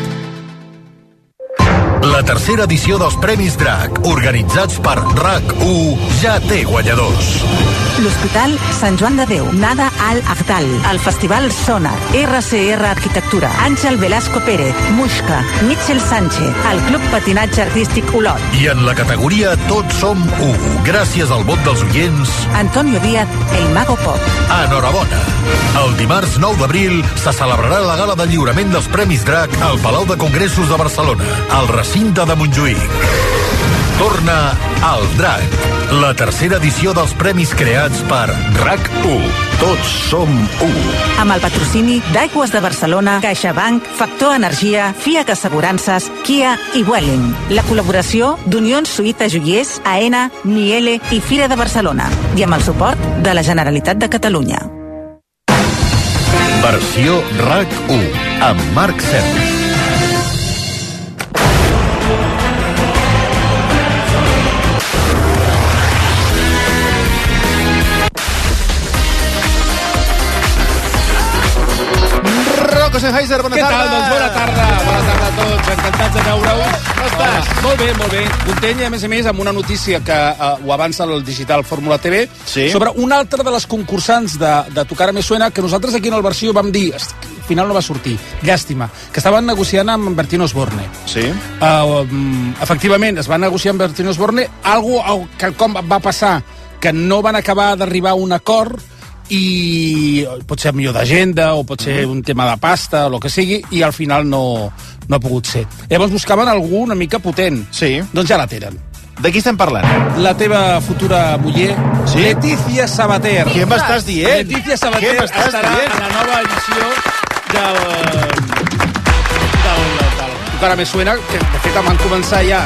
La tercera edició dels Premis DRAC, organitzats per RAC1, ja té guanyadors. L'Hospital Sant Joan de Déu, Nada Al Agdal, el Festival Sonar, RCR Arquitectura, Àngel Velasco Pérez, Muixca, Mitchell Sánchez, el Club Patinatge Artístic Olot. I en la categoria Tots som 1, gràcies al vot dels oients, Antonio Díaz, el Mago Pop. Enhorabona! El dimarts 9 d'abril se celebrarà la gala de lliurament dels Premis DRAC al Palau de Congressos de Barcelona, al recinte de Montjuïc. Torna al DRAC, la tercera edició dels premis creats per RAC1. Tots som 1. Amb el patrocini d'Aigües de Barcelona, CaixaBank, Factor Energia, FIAC Assegurances, Kia i Welling. La col·laboració d'Unions Suïta Joiers, AENA, Miele i Fira de Barcelona. I amb el suport de la Generalitat de Catalunya. Versió RAC1, amb Marc Sergi. Paco Sennheiser, bona tarda. Què tal? Doncs bona tarda a tots, encantats de veure-us. Com estàs? Molt bé. Content i, a més, amb una notícia que ho avança el Digital Fórmula TV, sobre una altra de les concursants de Tu cara me suena, que nosaltres aquí en el Versió vam dir, al final no va sortir, llàstima, que estaven negociant amb Bertín Osborne. Sí. Efectivament, es va negociar amb Bertín Osborne, quelcom va passar que no van acabar d'arribar a un acord, i pot ser millor d'agenda o pot ser un tema de pasta o el que sigui, i al final no ha pogut ser. Llavors buscaven algú una mica potent. Sí. Doncs ja la tenen. De qui estem parlant? La teva futura muller, Leticia Sabater. Què m'estàs dient? Leticia Sabater estarà a la nova edició del Tu cara me suena, que de fet van començar ja.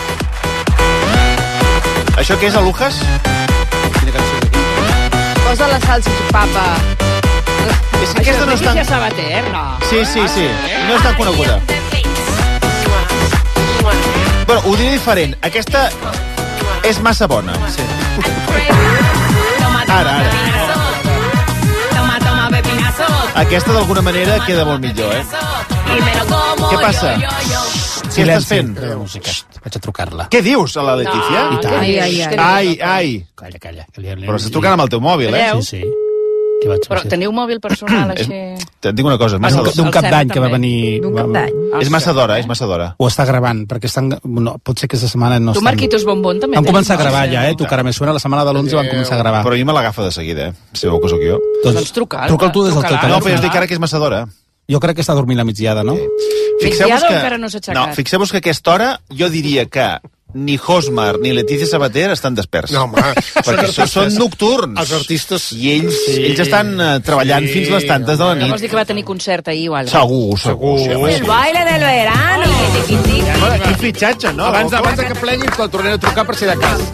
Això què és, Alujas? Quina cançó és aquí? Posa la salsipapa. És que aquesta no és tan... Leticia Sabater, no. Sí. No és tan coneguda. Bueno, ho diré diferent. Aquesta és massa bona. Sí. Ara. Aquesta, d'alguna manera, queda molt millor, Què passa? Què estàs fent? Vaig a trucar-la. Què dius, a la Leticia? I tant. Ai. Calla. Però estàs trucant amb el teu mòbil, Sí. Però teniu mòbil personal, així? Et dic una cosa, d'un cap d'any que va venir... D'un cap d'any. És massa d'hora. Ho està gravant, perquè pot ser que aquesta setmana no Tu, Marquitos Bombón, també van començar a gravar ja, Tu cara me suena, la setmana de l'11 van començar a gravar. Però a mi me l'agafa de seguida, si veu que sóc jo. Doncs truca'l. Truca'l tu des del teu telèfon. No, però jo dic ara que és massa d'hora. Jo crec que està dormint la migdiada, no? Migdiada o encara no s'ha aixecat? No, fixeu-vos que a aquesta hora jo diria que ni Hosmar ni Leticia Sabater estan desperts. No, home. Perquè són nocturns. Els artistes... I ells estan treballant fins les tantes de la nit. Vols dir que va tenir concert ahir o alguna cosa? Segur. El baile del verano. Quin fitxatge, no? Abans que pleguin, te'l tornaré a trucar per si de cas.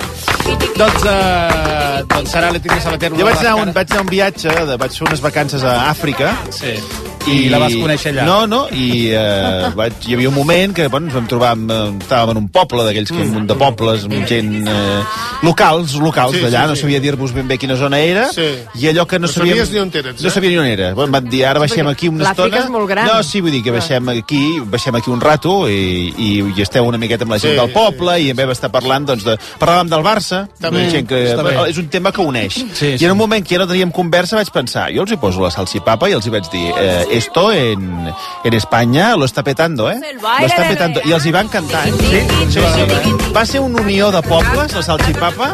Doncs serà Leticia Sabater. Jo vaig anar a un viatge, vaig fer unes vacances a Àfrica. Sí. I la vas conèixer allà? No, i hi havia un moment que ens vam trobar, estàvem en un poble d'aquells de pobles, amb gent locals d'allà, no sabia dir-vos ben bé quina zona era, i allò que no sabíem... No sabies ni on eres, No sabia ni on era. Em van dir, ara baixem aquí una estona... L'Àfrica és molt gran. No, sí, vull dir que baixem aquí un rato i esteu una miqueta amb la gent del poble i en vam estar parlant, doncs, parlàvem del Barça, gent que és un tema que uneix. I en un moment que ja no teníem conversa vaig pensar, jo els hi poso la salsipapa i els hi vaig dir, esto en España lo está petando, Lo está petando. I els hi van cantar, Sí. Va ser una unió de pobles, la salsipapa.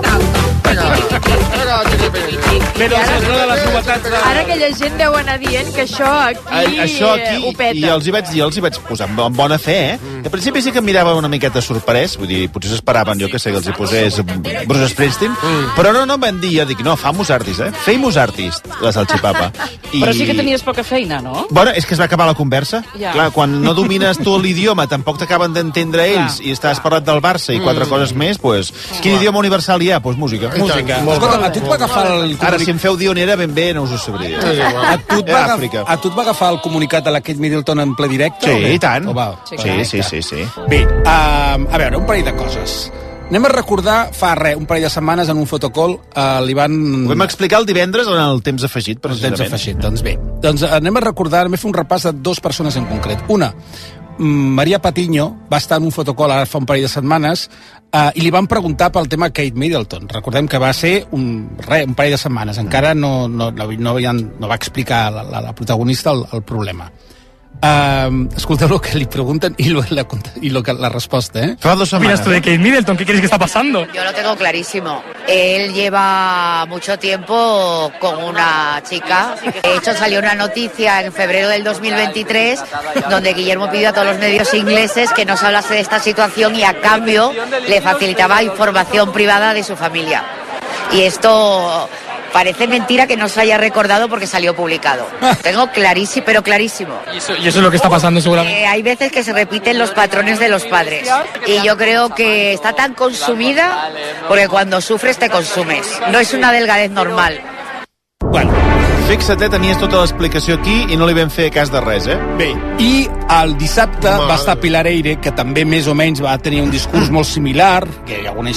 Ara aquella gent deu anar dient que això aquí ho peta. I els hi vaig posar amb bona fe, Al principi sí que em mirava una miqueta sorprès, vull dir, potser s'esperaven, jo que sé, que els hi posés Bruce Springsteen, però no em van dir, jo dic, no, famous artist, famous artist, la salsipapa. Però sí que tenies poca feina, no? Bueno, és que es va acabar la conversa. Ja. Clar, quan no domines tu l'idioma, tampoc t'acaben d'entendre ells, i estàs parlant del Barça i 4 coses més, doncs, quin idioma universal hi ha? Doncs música. Escolta, a tu et va agafar el... Ara, si em feu dir on era, ben bé, no us ho sabria. A tu et va agafar el comunicat de la Kate Middleton en ple directe? Sí, i tant. Sí. Bé, a veure, un parell de coses. Anem a recordar, un parell de setmanes en un fotocall, l'Ivan... Ho vam explicar el divendres en el temps afegit, precisament. El temps afegit, doncs bé. Doncs anem a recordar, anem a fer un repàs de 2 persones en concret. Una, Maria Patiño, va estar en un fotocall ara fa un parell de setmanes i li van preguntar pel tema Kate Middleton. Recordem que va ser un parell de setmanes. Encara no va explicar la protagonista el problema. Escolteu lo que li pregunten y la respuesta, Fa 2 semanas. ¿Qué opinas tú de Kate Middleton? ¿Qué crees que está pasando? Yo lo tengo clarísimo. Él lleva mucho tiempo con una chica. De hecho, salió una noticia en febrero del 2023 donde Guillermo pidió a todos los medios ingleses que no se hablase de esta situación y a cambio le facilitaba información privada de su familia. Y esto... Parece mentira que no se haya recordado porque salió publicado. Tengo clarísimo, pero clarísimo. ¿Y eso es lo que está pasando seguramente? Hay veces que se repiten los patrones de los padres. Y yo creo que está tan consumida porque cuando sufres te consumes. No es una delgadez normal. Bueno, fixa't, tenies tota l'explicació aquí i no li vam fer cas de res, Bé, i el dissabte va estar Pilar Eire, que també més o menys va tenir un discurs molt similar, que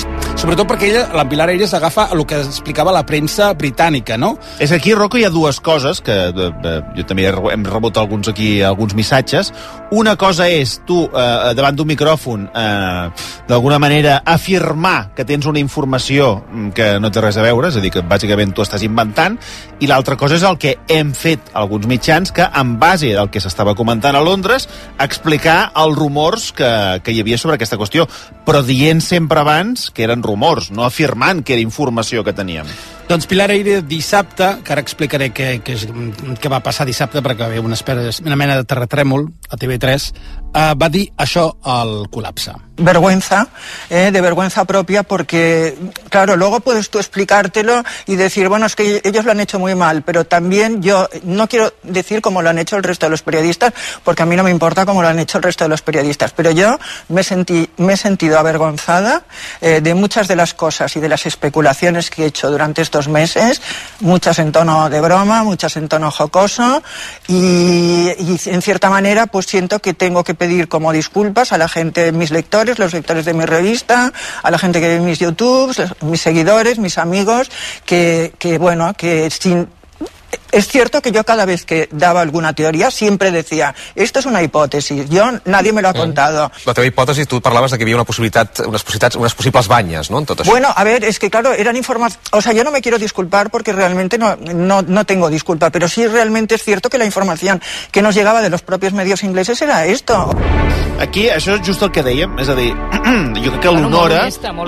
sobretot perquè la Pilar Eires agafa el que explicava la premsa britànica, no? És que aquí, Rocco, hi ha dues coses, que jo també hem rebut alguns missatges. Una cosa és tu, davant d'un micròfon, d'alguna manera afirmar que tens una informació que no té res a veure, és a dir, que bàsicament tu estàs inventant, i l'altra cosa és el que hem fet alguns mitjans, que en base del que s'estava comentant a Londres, explicar els rumors que hi havia sobre aquesta qüestió, però dient sempre abans que eren rumors, no afirmant que era informació que teníem. Doncs Pilar Eire dissabte, que ara explicaré què va passar dissabte, perquè va haver una mena de terratrèmol a TV3, va dir això al col·lapse. Vergüenza, de vergüenza propia, porque, claro, luego puedes tú explicártelo y decir, bueno, es que ellos lo han hecho muy mal, pero también yo no quiero decir cómo lo han hecho el resto de los periodistas, porque a mí no me importa cómo lo han hecho el resto de los periodistas, pero yo me he sentido avergonzada de muchas de las cosas y de las especulaciones que he hecho durante estos meses, muchas en tono de broma, muchas en tono jocoso, y en cierta manera pues siento que tengo que pedir como disculpas a la gente, mis lectores, los lectores de mi revista, a la gente que ve mis YouTubes, mis seguidores, mis amigos, que sin... Es cierto que yo cada vez que daba alguna teoría siempre decía, esto es una hipótesis, nadie me lo ha contado. La teva hipòtesi, tu parlaves de que hi havia unes possibles banyes, no?, en tot això. Bueno, a ver, es que claro, eran informaciones... O sea, yo no me quiero disculpar porque realmente no tengo disculpa, pero sí realmente es cierto que la información que nos llegaba de los propios medios ingleses era esto. Aquí, això és just el que dèiem, és a dir, jo crec que l'honora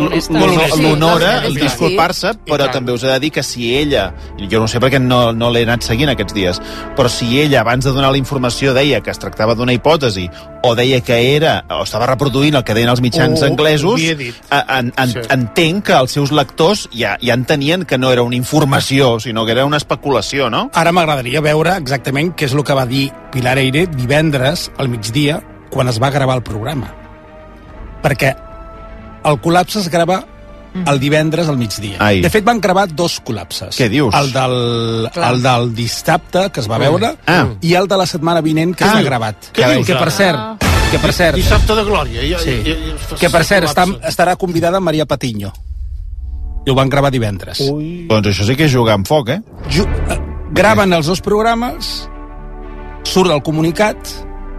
el disculpar-se, però també us he de dir que si ella, jo no sé perquè no l'he anat seguint aquests dies, però si ella abans de donar la informació deia que es tractava d'una hipòtesi o deia que era, o estava reproduint el que deien els mitjans anglesos, entenc que els seus lectors ja entenien que no era una informació, sinó que era una especulació, no? Ara m'agradaria veure exactament què és el que va dir Pilar Eire divendres al migdia quan es va gravar el programa. Perquè el col·lapse es grava el divendres al migdia. Ai. De fet, van gravar 2 col·lapses. Què dius? El del dissabte, que es va veure, i el de la setmana vinent, que s'ha gravat. Què dius? Que per cert... Dissabte de glòria. Que per cert, estarà convidada Maria Patiño. I ho van gravar divendres. Doncs això sí que és jugar amb foc, Graven els 2 programes, surt el comunicat,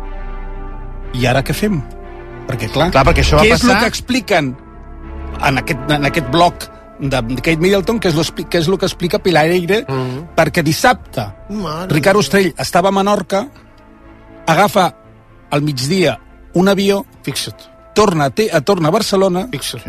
i ara què fem? Perquè, clar perquè això va què passar... és el que expliquen en aquest bloc de Kate Middleton, que és el que explica Pilar Eire, perquè dissabte Ricard Ostrell estava a Menorca, agafa al migdia un avió, torna a Barcelona,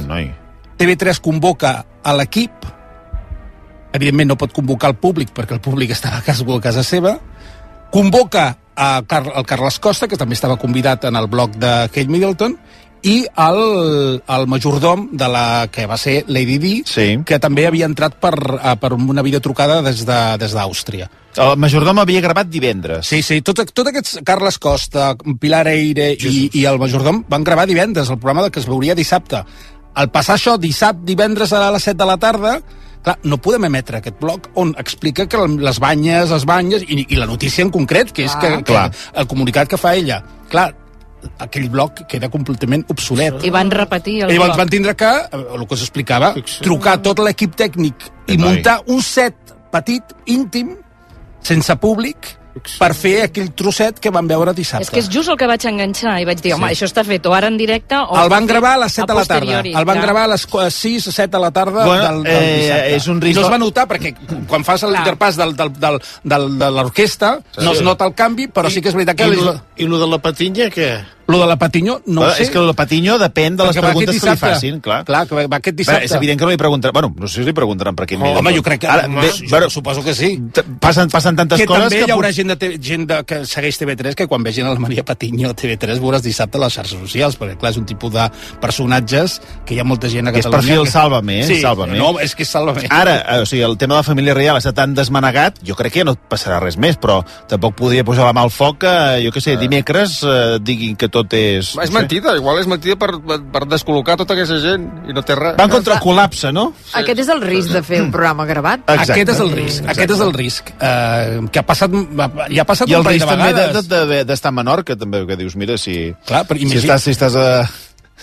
TV3 convoca a l'equip, evidentment no pot convocar el públic perquè el públic estava a casa seva, convoca el Carles Costa, que també estava convidat en el bloc de Kate Middleton, i el majordom de la que va ser Lady Di, que també havia entrat per una videotrucada des d'Àustria. El majordom havia gravat divendres. Sí, tots aquests, Carles Costa, Pilar Eire i el majordom van gravar divendres, el programa que es veuria dissabte. Al passar això divendres a les 7 de la tarda, clar, no podem emetre aquest bloc on explica que les banyes i la notícia en concret, que és que el comunicat que fa ella. Clar, aquell bloc queda completament obsolet. I van repetir el bloc. I llavors van tindre que, el que s'explicava, trucar tot l'equip tècnic i muntar un set petit, íntim, sense públic, per fer aquell trosset que vam veure dissabte. És que és just el que vaig enganxar i vaig dir, home, això està fet o ara en directe o... El van gravar a les 7 de la tarda. El van gravar a les 6 o 7 de la tarda del dissabte. És un risc... No es va notar, perquè quan fas l'interpàs de l'orquestra no es nota el canvi, però sí que és veritat que... I lo de la Patiño, què? Lo de la Patiño, no ho sé. És que lo de la Patiño depèn de les preguntes que li facin, clar. Clar, que va aquest dissabte. És evident que no li preguntaran... Bueno, no sé si li preguntaran per quin mínim. Home, jo crec que... Suposo que sí. Passen tantes coses que... també hi haurà gent que segueix TV3 que quan vegin la Maria Patiño a TV3 veuràs dissabte a les xarxes socials, perquè clar, és un tipus de personatges que hi ha molta gent a Catalunya... És perfil Sálvame, Sí, Sálvame. no, és que és Sálvame. Ara, o sigui, el tema de la família reial està tan desmanegat, jo crec que ja no passarà res més, però tampoc podria posar la mà al foc que, jo què sé, dimecres diguin que tot és... És mentida, igual és mentida per descol·locar tota aquesta gent i no té res. Van contra el col·lapse, no? Aquest és el risc de fer un programa gravat. Aquest és el risc. Que ha passat un parell de vegades. I el risc també d'estar a Menorca, també, que dius, mira, si... Clar, però si estàs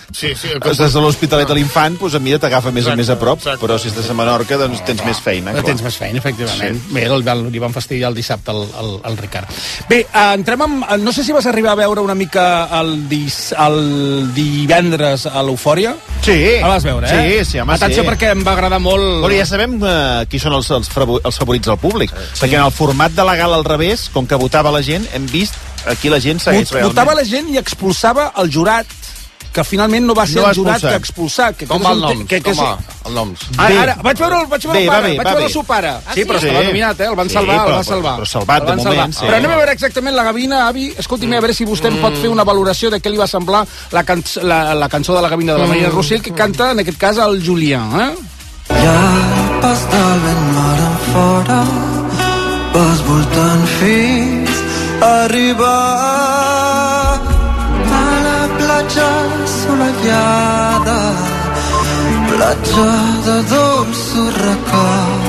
estàs a l'Hospitalet de l'Infant, doncs a mi t'agafa més a més a prop, però si estàs a Menorca, doncs tens més feina. Tens més feina, efectivament. Bé, li van fastidiar el dissabte al Ricard. Bé, entrem amb... No sé si vas arribar a veure una mica el divendres a l'Eufòria. Sí. El vas veure, Sí, home, atenció, perquè em va agradar molt... Bueno, ja sabem qui són els favorits del públic, perquè en el format de la gala al revés, com que votava la gent, hem vist aquí la gent segueix realment. Votava la gent i expulsava el jurat, que finalment no va ser el jurat que expulsar. Com va el nom? El nom. Ara, vaig veure el seu pare. Sí, però estava nominat, el van salvar. Però salvat, de moment. Però anem a veure exactament la Gavina, avi. Escolti'm, a veure si vostè em pot fer una valoració de què li va semblar la cançó de la Gavina de la Marina Rossell, que canta, en aquest cas, el Julián. Llarpes del vent mar enfora, vas voltant fins a arribar a la platja assolellada, platja de dolç record.